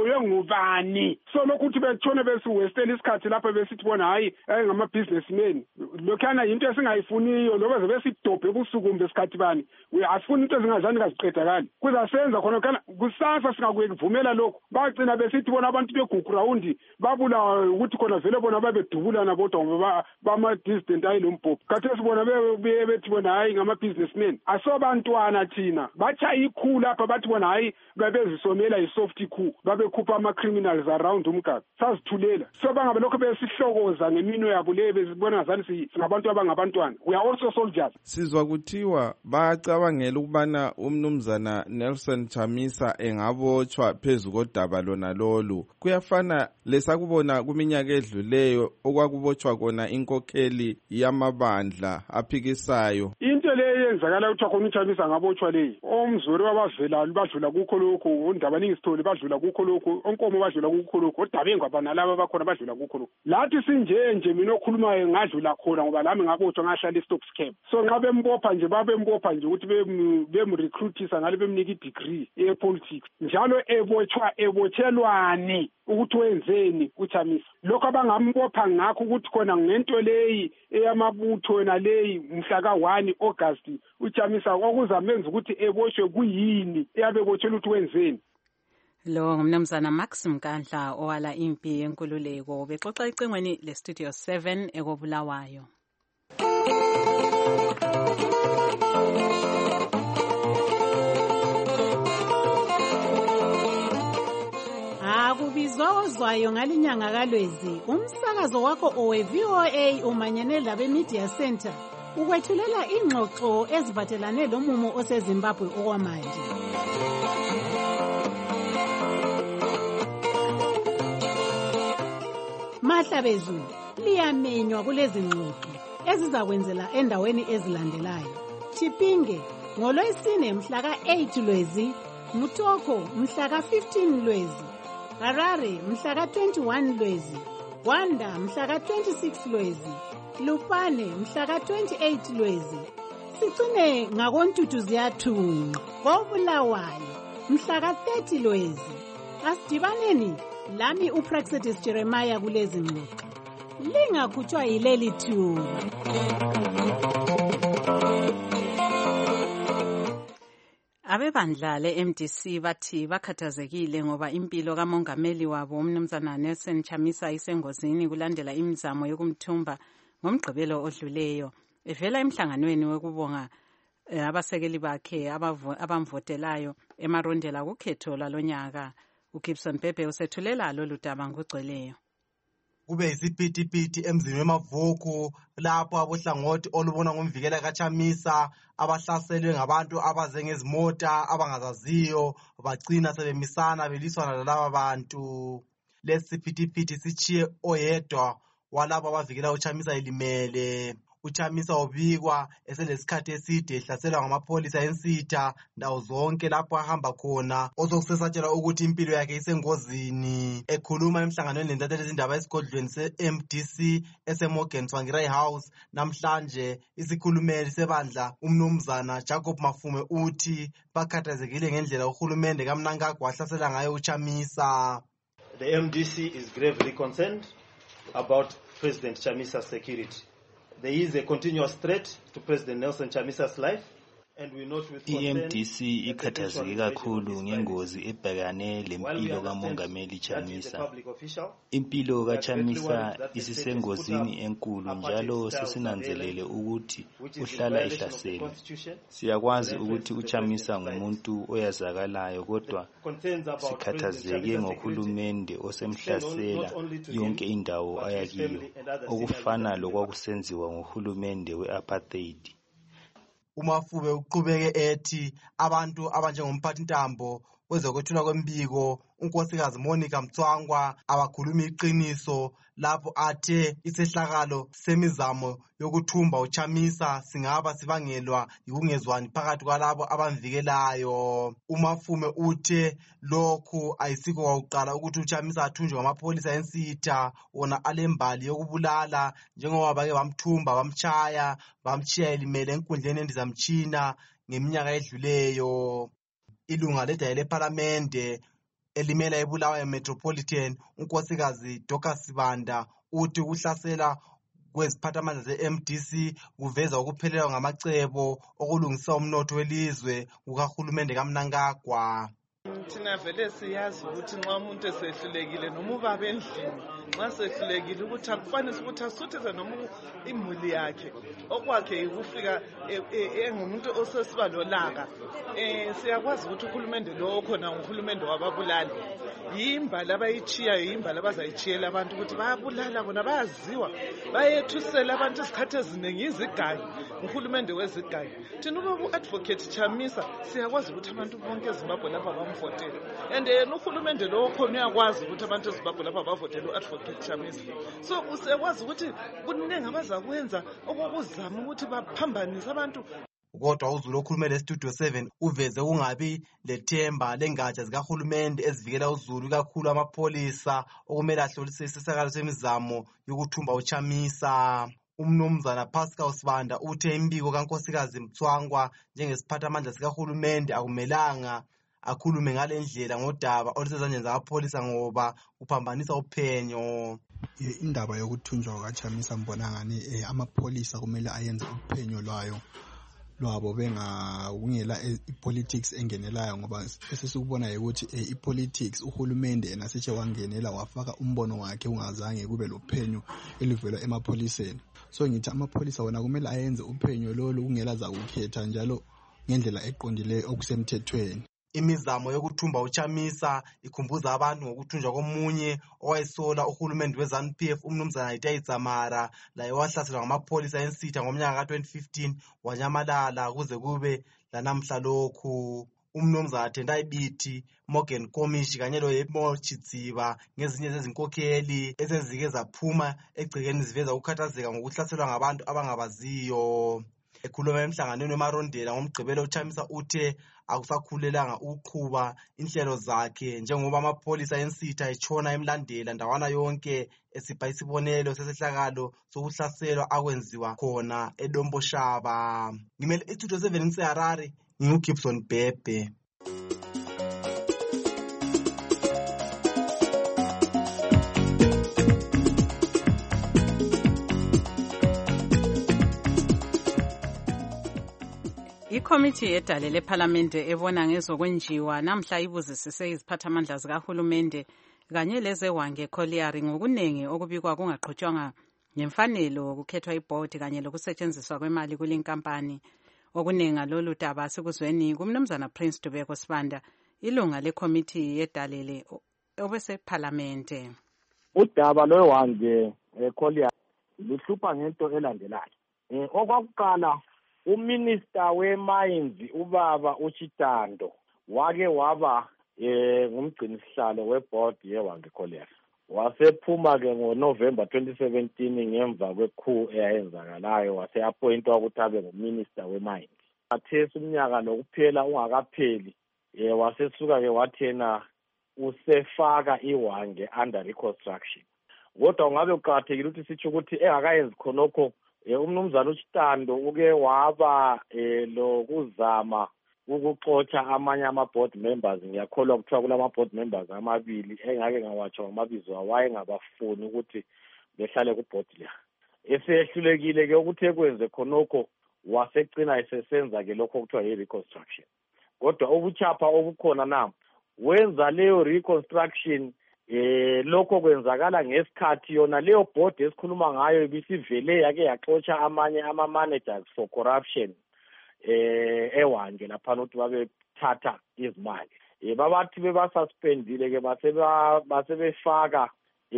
ngubani. So lokuthi betshone besiwestela isikhathi lapha besithi bona hayi ngama-businessmen lokhana yinto esingayifuniyo loba zebesidobhe ebusuku besikhathi bani asifuni into ezingazani kaziqedakali kuzasenza khona kana kusasa singakuye kuvumela lokho bagcina besithi bona abantu begugurawundi babulawa ukuthi khona vele bona babedubulana bodwa ngoba bama-dissident ayilombhobho khathi sibona bethi bona hayi ngama-businessmen asobantwana thina batshaya ikhulu lapha bathi bona hayi babezisomela yi-soft coup babekhupha ama-criminals around umgaba sazithulela so bangabe lokho besihlokoza ngemino yabo le bezibona ngazani singabantu abangabantwana we are also soldiers. Sizwa kuthiwa bayacabangela ukubana umnumzana Nelson Chamisa engabotshwa phezu kodaba lona lolu kuyafana lesakubona kuminyaka edluleyo okwakubotshwa kona inkokheli yamabandla aphikisayo. Into le yenzakala ukuthi khona uChamisa ngabotshwa leyi omzori wabavelayo badlula kukho lokho undaba ningisitholi badlula kukho lokho onkomo badlula kukho lokho odabengu abanalaba bakhona badlula kukho lokho lathi sinje mina okhulumayo ngadlula khona ngoba lami ngabotshwa ngahlala e-Stocks camp so nxa bembopha nje babembopha nje ukuthi bemrecruitisa ngale bemnika i-degree e-politics njalo ebotshelwani ukuthi wenzeni uChamisa lokho abangambopha ngakho ukuthi khona ngento leyi eyamabutho yona leyi mhla ka-1 August uChamisa okuzamenza ukuthi eboshwe kuyini eyabe botshelwa ukuthi wenzeni. Lo ngumnumzana Max Mkandla owala impi yenkululeko bexoxa icingweni le-Studio 7 ekobulawayo. Akubizozwayo ngalinyanga kaLwezi umsakazo wakho owe-VOA umanyene labe-Media Center ukwethulela ingxoxo eziphathelane lomumo oseZimbabwe okwamanje. Mahlabezulu liyamenywa kulezi ngxoxo ezizakwenzela endaweni ezilandelayo. Chipinge ngoLwesine mhla ka-8 Lwezi, Mutoko mhla ka-15 Lwezi, Harare mhla ka-21 Lwezi, Rwanda mhla ka-26 Lwezi, Lupane mhla ka-28 Lwezi. Sigcine ngakoNtutu ziyathunqa koBulawayo mhla ka-30 Lwezi. Asidibaneni lami uPraxedis Jeremiah kulezi ngxoxo. Lingakhutshwa yileli thuba. Abebandla le-MDC bathi bakhathazekile ngoba impilo kamongameli wabo umnumzana Nelson Chamisa isengozini kulandela imizamo yokumthumba ngomgqibelo odluleyo. Evela emhlanganweni wokubonga abasekeli bakhe abamvotelayo emarondela kukhetho lalonyaka. uGibson Bebe usethulela lolu daba ngokugcweleyo. Kube yisiphithiphithi emzini wemavuku lapho abohlangothi olubona ngomvikela kaChamisa abahlaselwe ngabantu abaze ngezimota abangazaziyo bagcina sebemisana beliswana lalaba bantu. Lesi siphithiphithi sichiye oyedwa walabo abavikela uChamisa elimele. uChamisa ubikwa eselesikhathi eside ehlaselwa ngamapholisa ensitha ndawo zonke lapho ahamba khona osokusesatshela ukuthi impilo yakhe isengozini. Ekhuluma emhlanganweni lentatheli izindaba esigodlweni se-MDC eseMorgan Tsvangirai House namhlanje, isikhulumeli sebandla umnumzana Jacob Mafume uthi bakhathazekile ngendlela uhulumende kaMnangagwa wahlasela ngayo uChamisa. The MDC is gravely concerned about President Chamisa's security. There is a continuous threat to President Nelson Chamisa's life. IMDC ikhathazeke kakhulu ngengozi ebhekane lempilo kamongameli Chamisa. Impilo kaChamisa isisengozini enkulu njalo sesinanzelele ukuthi uhlala ehlaselwe. Siyakwazi ukuthi uChamisa ngumuntu oyazakalayo kodwa sikhathazeke ngohulumende osemhlasela yonke indawo ayakiyo okufana lokwakusenziwa ngohulumende we-apartheid. uMafube uqhubeke ethi abantu abanjengomphathi ntambo wezokwethula kwembiko unkosikazi Monica Mtswangwa abakhuluma iqiniso lapho athe isehlakalo semizamo yokuthumba uChamisa singaba sibangelwa yikungezwani phakathi kwalabo abamvikelayo. uMafume uthe lokhu ayisikho kwakuqala ukuthi uChamisa athunjwe ngamapholisa ensitha wona alembali yokubulala njengoba bake bamthumba bamchaya bamchiya elimele enkundleni endizamtshina ngeminyaka edluleyo. Ilunga ledaya leParlamente elimela eBulawayo Metropolitan unkosikazi Dorcas Sibanda uthi ukuhlasela kweziphathamandla ze-MDC kuveza ukuphelelwa ngamacebo okulungisa umnotho welizwe kukahulumende kaMnangagwa. Thina vele siyazi ukuthi nxa umuntu esehlulekile noma ubaba endlini nxa sehlulekile ukuthi akufanele ukuthi asuthise noma imuli yakhe okwakhe ukufika engumuntu osesiba lolaka. Siyakwazi ukuthi uhulumende lo khona uhulumende wababulali yimbali abayichiyayo yimbali abazayichiyela abantu ukuthi bayabulala bona bayaziwa bayethusela abantu isikhathi eziningi izigayi uhulumende wezigayi. Thina uadvocate Chamisa siyakwazi ukuthi abantu bonke eZimbabwe lapha bamvotela and uhulumende lo khona uyakwazi ukuthi abantu eZimbabwe lapha bavotela uadvocate Chamisa. So usiyakwazi ukuthi kuningi abazakwenza okokuzama ukuthi baphambanise abantu. Kodwa uZulu okhulumela eStudio 7 uveze kungabi lethemba lengatsha zikahulumende ezivikela uZulu kakhulu amapholisa okumele ahlolisise isisakalo semizamo yokuthumba uChamisa. Umnumzana Pascal Sibanda uthe imbiko kankosikazi Mtswangwa njengesiphathamandla sikahulumende akumelanga akhulume ngale ndlela ngodaba olusezandleni zamapholisa ngoba kuphambanisa uphenyo. Indaba yokuthunjwa kukaChamisa mbona ngani amapholisa kumele ayenze uphenyo lwabo bengakungela ipolitics engenelayo ngoba esesikubona ukuthi ipolitics uhulumende enasetshe wangenela wafaka umbono wakhe ungazange kube lophenyo elivela emapholiseni. So ngithi amapholisa wona kumele ayenze uphenyo lolu kungela zakukhetha njalo ngendlela eqondileyo okusemthethweni. Imizamo yokuthumba uChamisa ikhumbuza abantu ngokuthunjwa komunye owayesola uhulumende weZANU-PF umnumzana Hitayi Dzamara laye wahlaselwa ngamapholisa eNsitha ngomnyaka ka-2015 wanyamalala kuze kube lanamhla lokhu. Umnumzana Tendai Biti, Morgan Komishi kanye loYebo Chidziba ngezinye zezinkokheli esezike zaphuma egcekeni ziveza ukukhathazeka ngokuhlaselwa ngabantu abangabaziyo. Ekhuluma emhlanganweni weMarondela ngomgqibelo uChamisa uthe akusakhulelanga ukuqhuba inhlelo zakhe njengoba amapholisa eNsitha etshona emlandela ndawana yonke esipha isibonelo sesehlakalo sokuhlaselwa akwenziwa khona eDombo Shaba. Ngimele iStudio 7 ngiseHarare nginguGibson Bhebhe. Ikomiti yedale lephalamende ebona ngezokwenjiwa namhla ibuzisise iziphathamandla zikahulumende kanye lezewange Colliery ngokunengi okubikwa kungaqhutshwanga ngemfanelo kukhethwa ibhodi kanye lokusetshenziswa kwemali kulinkampani. Okunenga lolu daba sikuzweni kumnumzana Prince Dubeko Sibanda ilunga lekomiti yedale le obesephalamende. Udaba lwewange Colliery luhlupha ngento elandelayo. Okwakuqala uminister weMines ubaba uChitando wake waba ngumgcinisihlalo weboard yewange Colliery. Wasephuma ke ngoNovember 2017 ngemva kwekhu eyayenzakalayo wase-appointwa ukuthi abe nguminister weMines. Athesa umnyaka nokuphela ungakapheli wasesuka ke wathena usefaka iwange under reconstruction. Kodwa ngabe uqhathekile ukuthi sitsho ukuthi engakayenzi khonokho umnumzana uChitando uke waba lokuzama ukuxotsha amanye ama-board members. Ngiyakholwa kuthiwa kulama board members amabili engake ngawatsho ngamabizo awayengabafuni ukuthi behlale ku-board la. Esehlulekile ke ukuthi ekwenze khonokho wasegcina esesenza ke lokho kuthiwa yi-reconstruction. Kodwa ubuchapha obukhona na wenza leyo reconstruction lokho kwenzakala ngesikhathi yona leyo board esikhuluma ngayo ibisivele yake yaxotsha amanye ama-managers for corruption ewange lapha ukuthi babethatha izimali. Babathi bebasuspendile ke basebefaka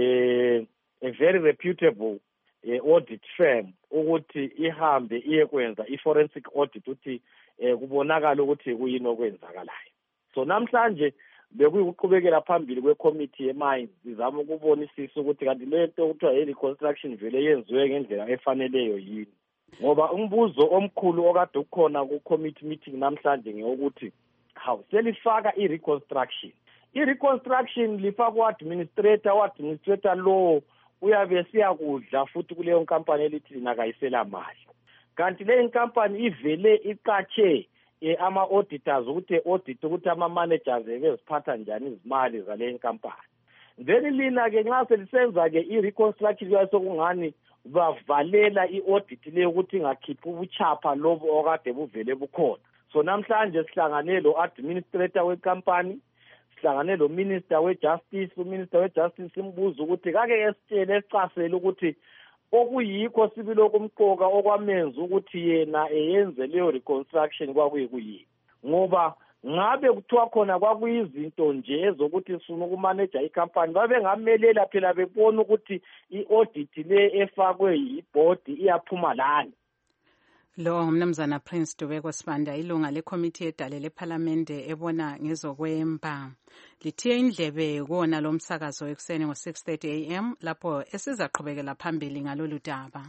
a very reputable audit firm ukuthi ihambe iyekwenza i-forensic audit ukuthi kubonakala ukuthi kuyini okwenzakalayo. So namhlanje bekuyukuqhubekela phambili kwekomiti yeMines izama ukubonisisa ukuthi kanti lento okuthiwa yi-reconstruction vele yenziwe ngendlela efaneleyo yini. Ngoba umbuzo omkhulu okade ukhona ku-committee meeting namhlanje ngeyokuthi how selifaka i-reconstruction. I-reconstruction lifakwa administrator law uyabe siyakudla futhi kuleyo nkampani elithi lina kayisela mali. Kanti le nkampani ivele iqatshe ama-auditors ukuthi audit ukuthi ama-managers beziphatha njani izimali zale nkampani. Then lina-ke nxa selisenza-ke i-reconstruction yayo sokungani bavalela i-audit leyo ukuthi ingakhiphi ubuchapha lobo okade buvele bukhona. So namhlanje sihlangane lo-administrator wekampani, sihlangane lo-minister we-justice, uminister we-justice simbuza ukuthi kake esitshele esicasele ukuthi okuyikho sibilo kumqoka okwamenza ukuthi yena eyenze leyo reconstruction kwakuyikuyini. Ngoba ngabe kuthiwa khona kwakuyizinto nje ezokuthi sifuna ukumanager ikampani babengamelela phela bebona ukuthi i-audit le efakwe yibhodi iyaphuma lana. Lo umnumzana Prince Dubeko Sibanda ilunga lekomiti yedale lephalamende ebona ngezokwemba. Lithiye indlebe kuwona lo msakazo ekuseni ngo-6:30 AM lapho esizaqhubekela phambili ngalolu daba.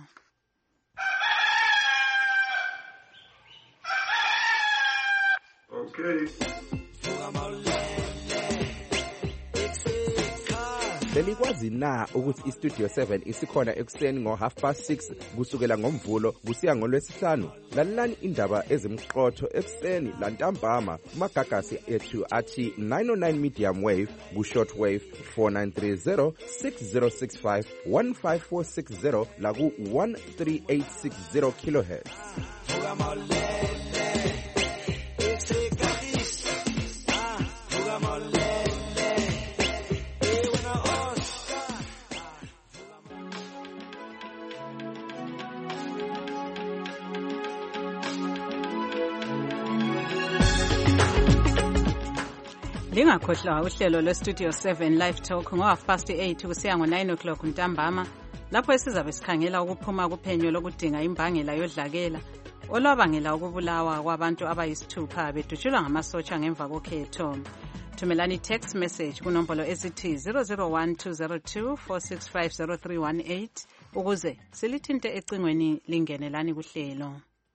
Okay. Belikwazi na ukuthi iStudio 7 isikhona ekuseni ngo6:30 kusukela ngoMvulo kusiya ngoLwesihlanu? Lalelani indaba ezimqotho ekuseni lantambama kumagagasi ethu athi 909 medium wave ku-short wave 4930 6065 15460 la ku-13860 kilohertz. Lingakhohlwa uhlelo lweStudio 7 Live Talk ngo8:30 kusiya ngo9 ntambama lapho esizabe sikhangela ukuphuma kuphenyo lokudinga imbangela yodlakela olwabangela ukubulawa kwabantu abayisithupha bedutshulwa ngamasotsha ngemva kokhetho. Thumelani text message kunombolo ezithi 001-202-465-0318 ukuze silithinte ecingweni lingenelani kuhlelo.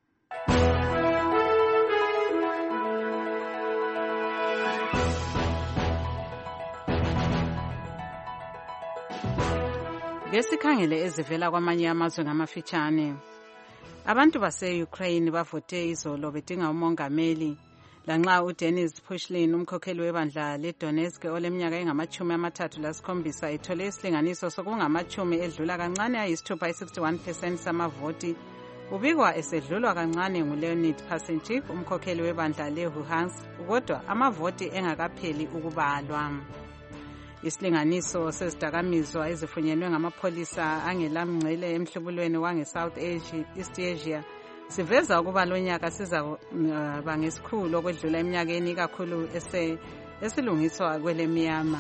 Ngesikhangele ezivela kwamanye amazwe ngamafitshane. Abantu base-Ukraine bavote izolo bedinga umongameli lanxa uDenis Pushilin umkhokheli webandla leDonetsk oleminyaka engama-37 ethole isilinganiso sokungamachumi edlula kancane ayi-61% samavoti. Ubikwa esedlulwa kancane nguLeonid Pasenchik umkhokheli webandla leHuhansk kodwa amavoti engakapheli ukubalwa. Isilinganiso sezidakamizwa ezifunyenwe ngamapholisa angelamngcele emhlubulweni wange-South East Asia siveza ukuba lo nyaka sizaba ngesikhulu okwedlula eminyakeni kakhulu esilungiswa kwelemnyama.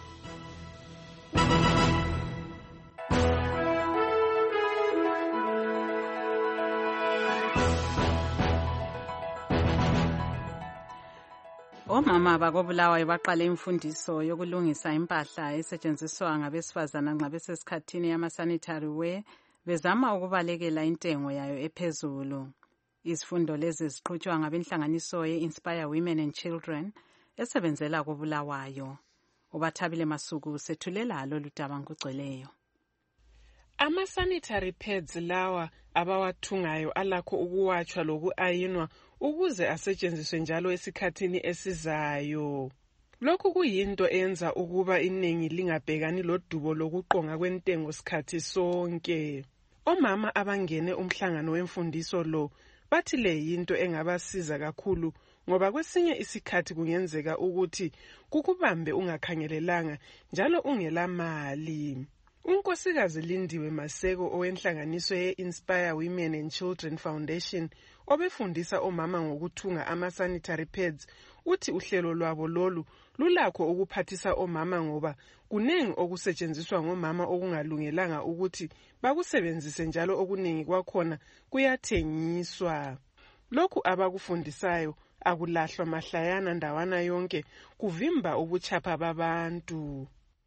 Omama bakobulawayo baqale imfundiso yokulungisa impahla esetshenziswa ngabesifazana nxa besesikhathini yama-sanitary wear bezama ukubalekela intengo yayo ephezulu. Izifundo lezi ziqhutshwa ngabenhlanganiso ye-Inspire Women and Children esebenzela kobulawayo. Ubathabile Masuku sethulela lolu daba ngokugcweleyo. Ama-sanitary pads lawa abawathungayo alakho ukuwatshwa loku-ayinwa ukuze asetshenziswe njalo esikhathini esizayo. Lokhu kuyinto enza ukuba iningi lingabhekani lodubo lokuqonga kwentengo sikhathi sonke. Omama abangene umhlangano wemfundiso lo bathi le yinto engabasiza kakhulu ngoba kwesinye isikhathi kungenzeka ukuthi kukubambe ungakhangelelanga njalo ungela mali. Unkosikazi Lindiwe Maseko owenhlanganiso ye-Inspire Women and Children Foundation obefundisa omama ngokuthunga ama-sanitary pads uthi uhlelo lwabo lolu lulakho ukuphathisa omama ngoba kuningi okusetshenziswa ngomama okungalungelanga ukuthi bakusebenzise njalo okuningi kwakhona kuyathengiswa. Lokhu abakufundisayo akulahlwa mahlayana ndawana yonke kuvimba ubuchapha babantu.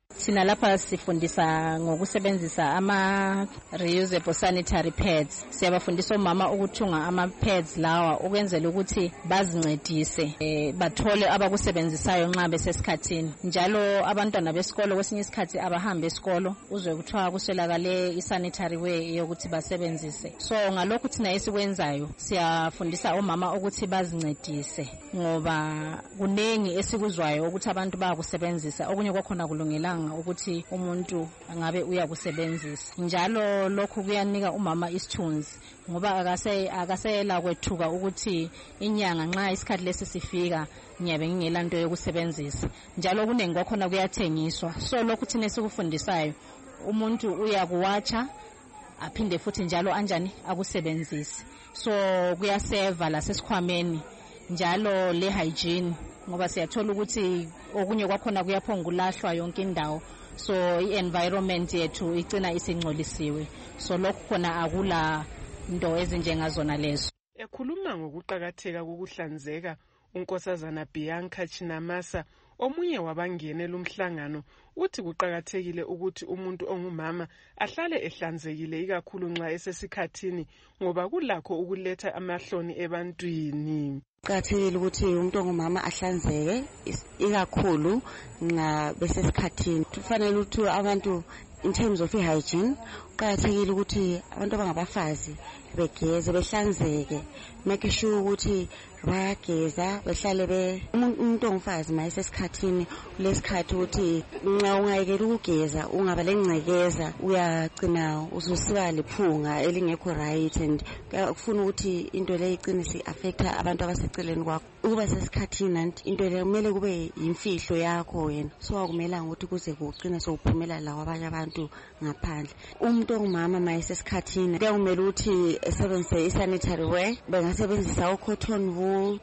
Sina lapha sifundisa ngokusebenzisa ama reusable sanitary pads. Siyabafundisa omama ukuthunga ama pads lawa ukwenzela ukuthi bazincedise bathole abakusebenzisayo nxa besesikhathini. Njalo abantwana besikolo kwesinye isikhathi abahamba esikolo uzwe kuthiwa kuswelakale isanitary way yokuthi basebenzise. So ngalokho thina esikwenzayo siyafundisa omama ukuthi bazincedise ngoba kunengi esikuzwayo ukuthi abantu bayakusebenzisa okunye kwakhona kulungelanga ukuthi umuntu angabe uyakusebenzisa. Njalo lokho kuyanika umama isithunzi ngoba akasela kwethuka ukuthi inyanga nxa isikhathi lesi sifika ngiyabe ngingela nto yokusebenzisa. Njalo kunengi kwakhona kuyathengiswa. So lokho thina esikufundisayo umuntu uyakuwatsha aphinde futhi njalo anjani akusebenzise. So kuyaseva la sesikhwameni njalo le hygiene ngoba siyathola ukuthi okunye kwakhona kuyaphongulahlwa yonke indawo. So i-environment yethu igcina isingcolisiwe. So lokho khona akula into ezinjengazona lezo. Ekhuluma ngokuqhakatheka kokuhlanzeka, unkosazana Bianca Chinamasa omunye wabangenela umhlangano uthi kuqhakathekile ukuthi umuntu ongumama ahlale ehlanzekile ikakhulu nxa esesikhathini ngoba kulakho ukuletha amahloni ebantwini. Kuqakathekile ukuthi umuntu ongumama ahlanzeke ikakhulu nxa besesikhathini. Kufanele ukuthi abantu in terms of hygiene kuqakathekile ukuthi abantu abangabafazi begeze behlanzeke, make sure ukuthi bayageza behlale umuntu ongumfazi mayesesikhathini kulesikhathi ukuthi nxa ungayekela ukugeza ungaba lengcekeza uyagcina ususiba liphunga elingekho right and kufuna ukuthi into le igcine si-affecta abantu abaseceleni kwakho. Ukuba sesikhathini and into le kumele kube yimfihlo yakho wena, so akumelanga ukuthi kuze kugcine sokuphumela lawo abanye abantu ngaphandle. Umuntu ongumama mayesesikhathini kuyakumele ukuthi esebenzise i-sanitary wear, bengasebenzisa u-cotton wool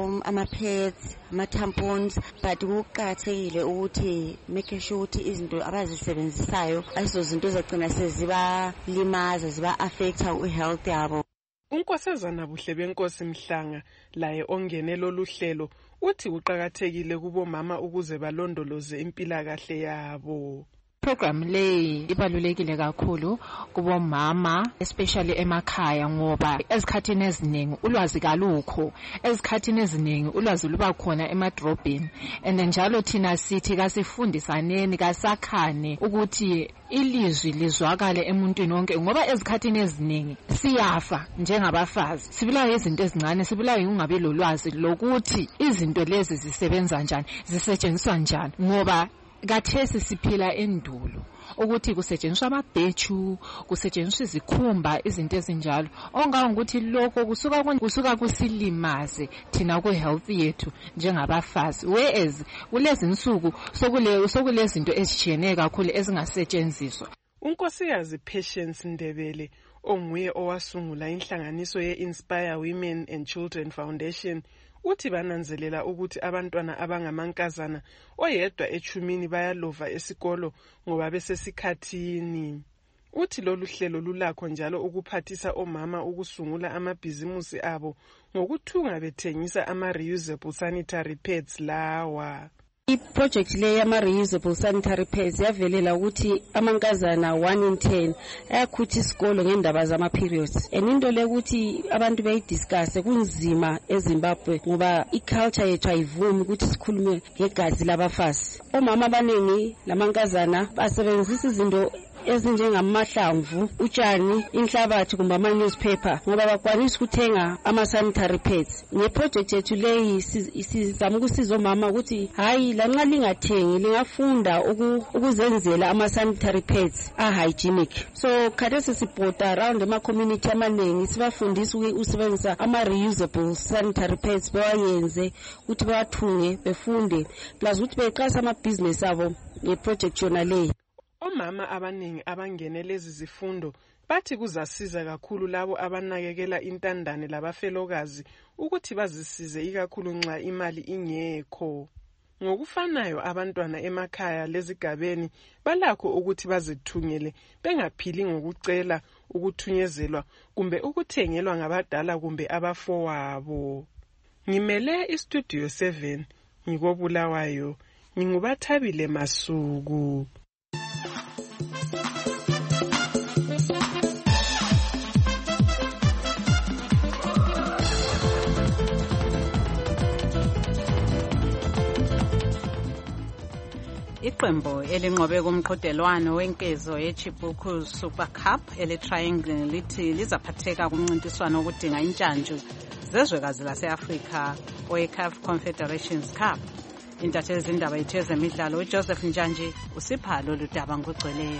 ama-pads, ama-tampons, but kuqakathekile ukuthi make sure ukuthi izinto abazisebenzisayo ayizo zinto ezagcina sezibalimaza ziba-affecta i-health yabo. Unkosazana Buhle Benkosi Mhlanga laye ongene lolu hlelo uthi kuqhakathekile kubomama ukuze balondoloze impilakahle yabo. Program le ibalulekile kakhulu kubomama especially emakhaya ngoba ezikhathini eziningi ulwazi kalukho, ezikhathini eziningi ulwazi luba khona emadrobheni, and njalo thina sithi kasifundisaneni kasakhane ukuthi ilizwi lizwakale emuntwini wonke ngoba ezikhathini eziningi siyafa njengabafazi, sibulawa izinto ezincane, sibulawa ungabe lolwazi lokuthi izinto lezi zisebenza njani, zisetshenziswa njani ngoba kathesi siphila endulo ukuthi kusetshenziswa amabhechu, kusetshenziswa izikhumba, izinto ezinjalo ongangokuthi lokho kusuka kusilimaze thina ku health yethu njengabafazi, whereas kulezi insuku sokulezinto ezitshiyeneyo kakhulu ezingasetshenziswa. Unkosikazi Patience Ndebele onguye owasungula inhlanganiso ye-Inspire Women and Children Foundation uthi bananzelela ukuthi abantwana abangamankazana oyedwa echumini bayalova esikolo ngoba besesikhathini. Uthi lolu hlelo lulakho njalo ukuphathisa omama ukusungula amabhizimusi abo ngokuthunga bethengisa ama-reusable sanitary pads lawa. I-project le yama-reusable sanitary pads yavelela ukuthi amankazana 1 in 10 ayakhutha isikolo ngendaba zama-periods, and into le ukuthi abantu bayidiscusse kunzima eZimbabwe ngoba i-culture yethu ayivumi ukuthi sikhulume ngegazi labafazi. Omama abaningi lamankazana basebenzisa izinto ezinjengamahlamvu, utshani, inhlabathi kumbe ama-newspaper ngoba bakwanisa ukuthenga ama-sanitary pads. Ngeproject yethu leyi sizama ukusiza omama ukuthi hayi lanxa lingathengi lingafunda ukuzenzela ama-sanitary pads a-hygienic. So khathesi sibhoda around ema-community amaningi sibafundisa ukusebenzisa ama-reusable sanitary pads bewayenze ukuthi bawathunge befunde plus ukuthi beqalisa amabhizinesi abo ngeproject yona leyi. Omama abaningi abangene lezi zifundo bathi kuzasiza kakhulu labo abanakekela intandane labafelokazi ukuthi bazisize ikakhulu nxa imali ingekho. Ngokufanayo abantwana emakhaya lezigabeni balakho ukuthi bazithungele bengaphili ngokucela ukuthunyezelwa kumbe ukuthengelwa ngabadala kumbe abafowabo. Ngimele iStudio 7 ngikobulawayo Ngingubathabile Masuku. Iqembu elinqobe kumqhudelwano wenkezo yeChibuku Super Cup ele-Triangle lithi lizaphatheka kumncintiswano wokudinga intshantshu zezwekazi lase-Afrika owe-CAF Confederations Cup. Intatheli zindaba yethu ezemidlalo uJoseph Njanji usipha lolu daba ngokugcweleyo.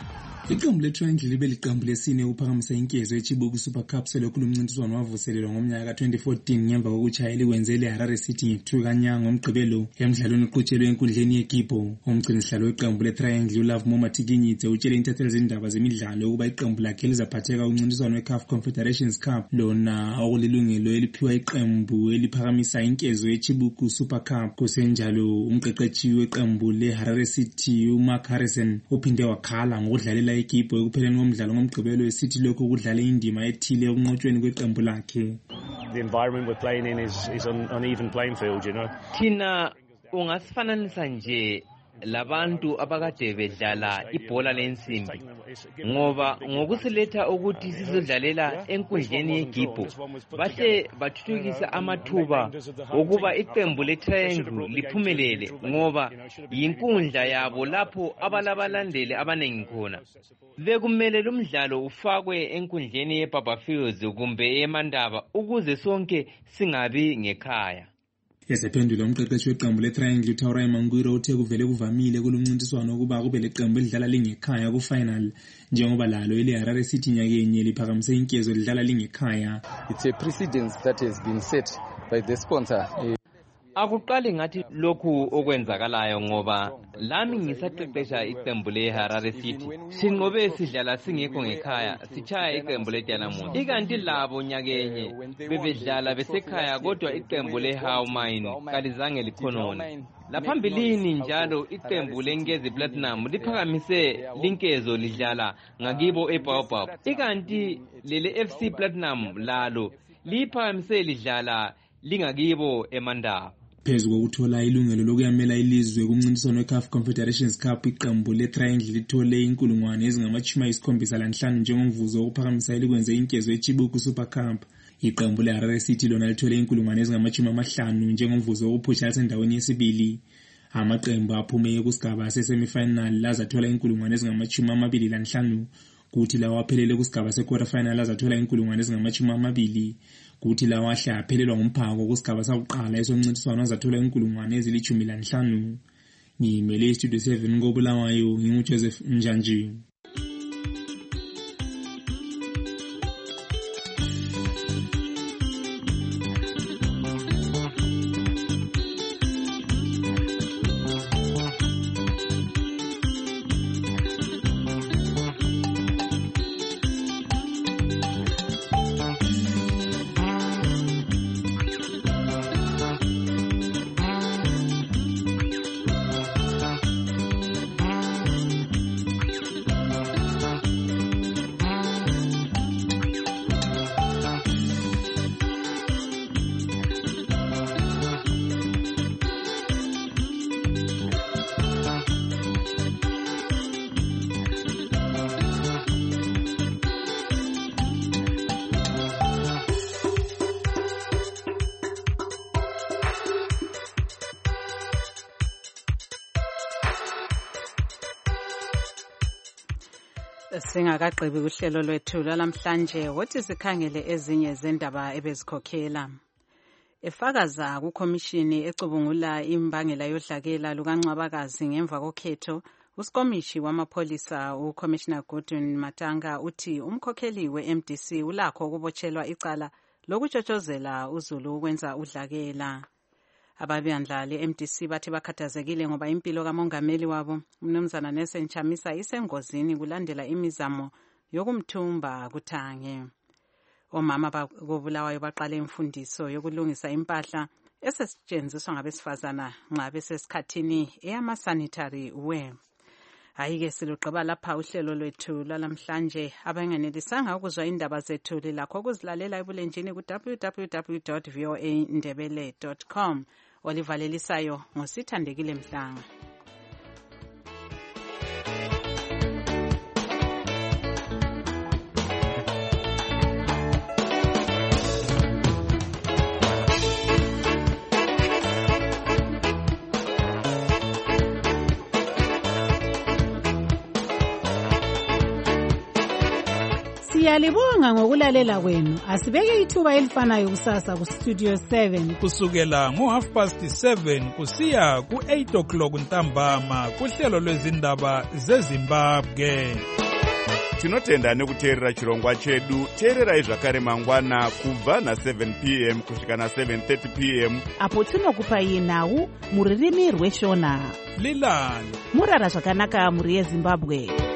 Iqembu le-Triangle libe liqembu lesine ukuphakamisa inkezo yeChibuku Super Cup selokhu lumncintiswano wavuselelwa ngomnyaka ka-2014 ngemva kokuchaya elikwenze le-Harare City nge-2 kaNyanga ngomgqibelo emidlalweni oqhutshelwe enkundleni yeGibo. Umgcinisihlalo weqembu le-Triangle uLove Momatikinyitse utshele intatheli zindaba zemidlalo ukuba iqembu lakhe lizaphatheka kumncintiswano we-CAF Confederations Cup, lona okulilungelo eliphiwa iqembu eliphakamisa inkezo yeChibuku Super Cup. Kusenjalo umqeqeshi weqembu le-Harare City uMark Harrison uphinde wakhala ngokudlalela iGibo ekupheleni komdlalo ngomgqibelo eCity lokho kudlala indima ethile ekunqotshweni kweqembu lakhe. The environment we're playing in is an uneven playing field, you know. Thina ungasifananisa nje labantu abakade bedlala ibhola lensimbi, ngoba ngokusiletha ukuthi sizodlalela enkundleni yeGibo bahle bathuthukisa amathuba ukuba iqembu le-Triangle liphumelele, ngoba yinkundla yabo lapho abalabalandeli abaningi khona. Bekumele lo mdlalo ufakwe enkundleni yeBaba Fields kumbe eMandaba ukuze sonke singabi ngekhaya. Esephendula umqeqeshi weqembu le-Triangle uTaurai Mangwiro uthe kuvele kuvamile kulumncintiswano ukuba kube leqembu elidlala lingekhaya ku-final njengoba lalo ele-Harare City nyakenye liphakamise inkezo lidlala lingekhaya. It's a precedence that has been set by the sponsor. Akuqali ngathi lokhu okwenzakalayo ngoba lami ngisaqeqesha iqembu le-Harare City sinqobe sidlala singekho ngekhaya sichaya iqembu leDynamo, ikanti labo nyakenye bebedlala besekhaya kodwa iqembu le-Hawmine kalizange likhonona. Laphambilini njalo iqembu leNkezi Platinum liphakamise linkezo lidlala ngakibo eBaobab, ikanti lele FC Platinum lalo liphakamise lidlala lingakibo eMandaba. Phezu kokuthola ilungelo lokuyamela ilizwe kumncintiswano we-CAF Confederations Cup, iqembu le-Triangle lithole 75,000 njengomvuzo wokuphakamisa elikwenze inkezo yeChibuku Super Cup. Iqembu le-Harare City lona lithole 50,000 njengomvuzo wokuphusha lasendaweni yesibili. Amaqembu aphume kusigaba se-semifinal lazathola 25,000, kuthi lawa aphelele kusigaba se-quarter final azathola 20,000, kuthi lawa ahle aphelelwa ngumphako kusigaba sakuqala esomncintiswano azathola 15,000. Ngimele iStudio 7 koBulawayo, nginguJoseph Njanji. Singakaqebi uhlelo lwethu lwalamhlanje wothi sikhangele ezinye zendaba ebezikhokhela. Efakaza kukhomishini ecubungula imbangela yodlakela lukaNcwabakazi ngemva kokhetho, usikomishi wamapholisa uCommissioner Godwin Matanga uthi umkhokheli we-MDC ulakho ukubotshelwa icala lokutshotshozela uZulu ukwenza udlakela. Ababandla le-MDC bathi bakhathazekile ngoba impilo kamongameli wabo uMnumzana Nelson Chamisa isengozini kulandela imizamo yokumthumba kuThange. Omama koBulawayo baqale imfundiso yokulungisa impahla esetshenziswa ngabesifazana nxa besesikhathini eyama-sanitary wear. Hayi-ke silugqiba lapha uhlelo lwethu lwalamhlanje. Abanganelisanga ukuzwa indaba zethu lilakho ukuzilalela ebulenjini ku www.voandebele.com. olivalelisayo ngosithandekile Mhlanga. Siyalibonga ngokulalela kwenu. Asibeke ithuba elifanayo kusasa ku Studio 7 kusukela ngo7:30 kusiya ku8 o'clock ntambama kuhlelo lwezindaba zeZimbabwe. Tinotenda nekuteerera chirongwa chedu. Teererai zvakare mangwana kubva na7 p.m. kusvika na7:30 p.m. apo tinokupai nhau muririmi rweshona. Lilani murara zvakanaka muri yeZimbabwe.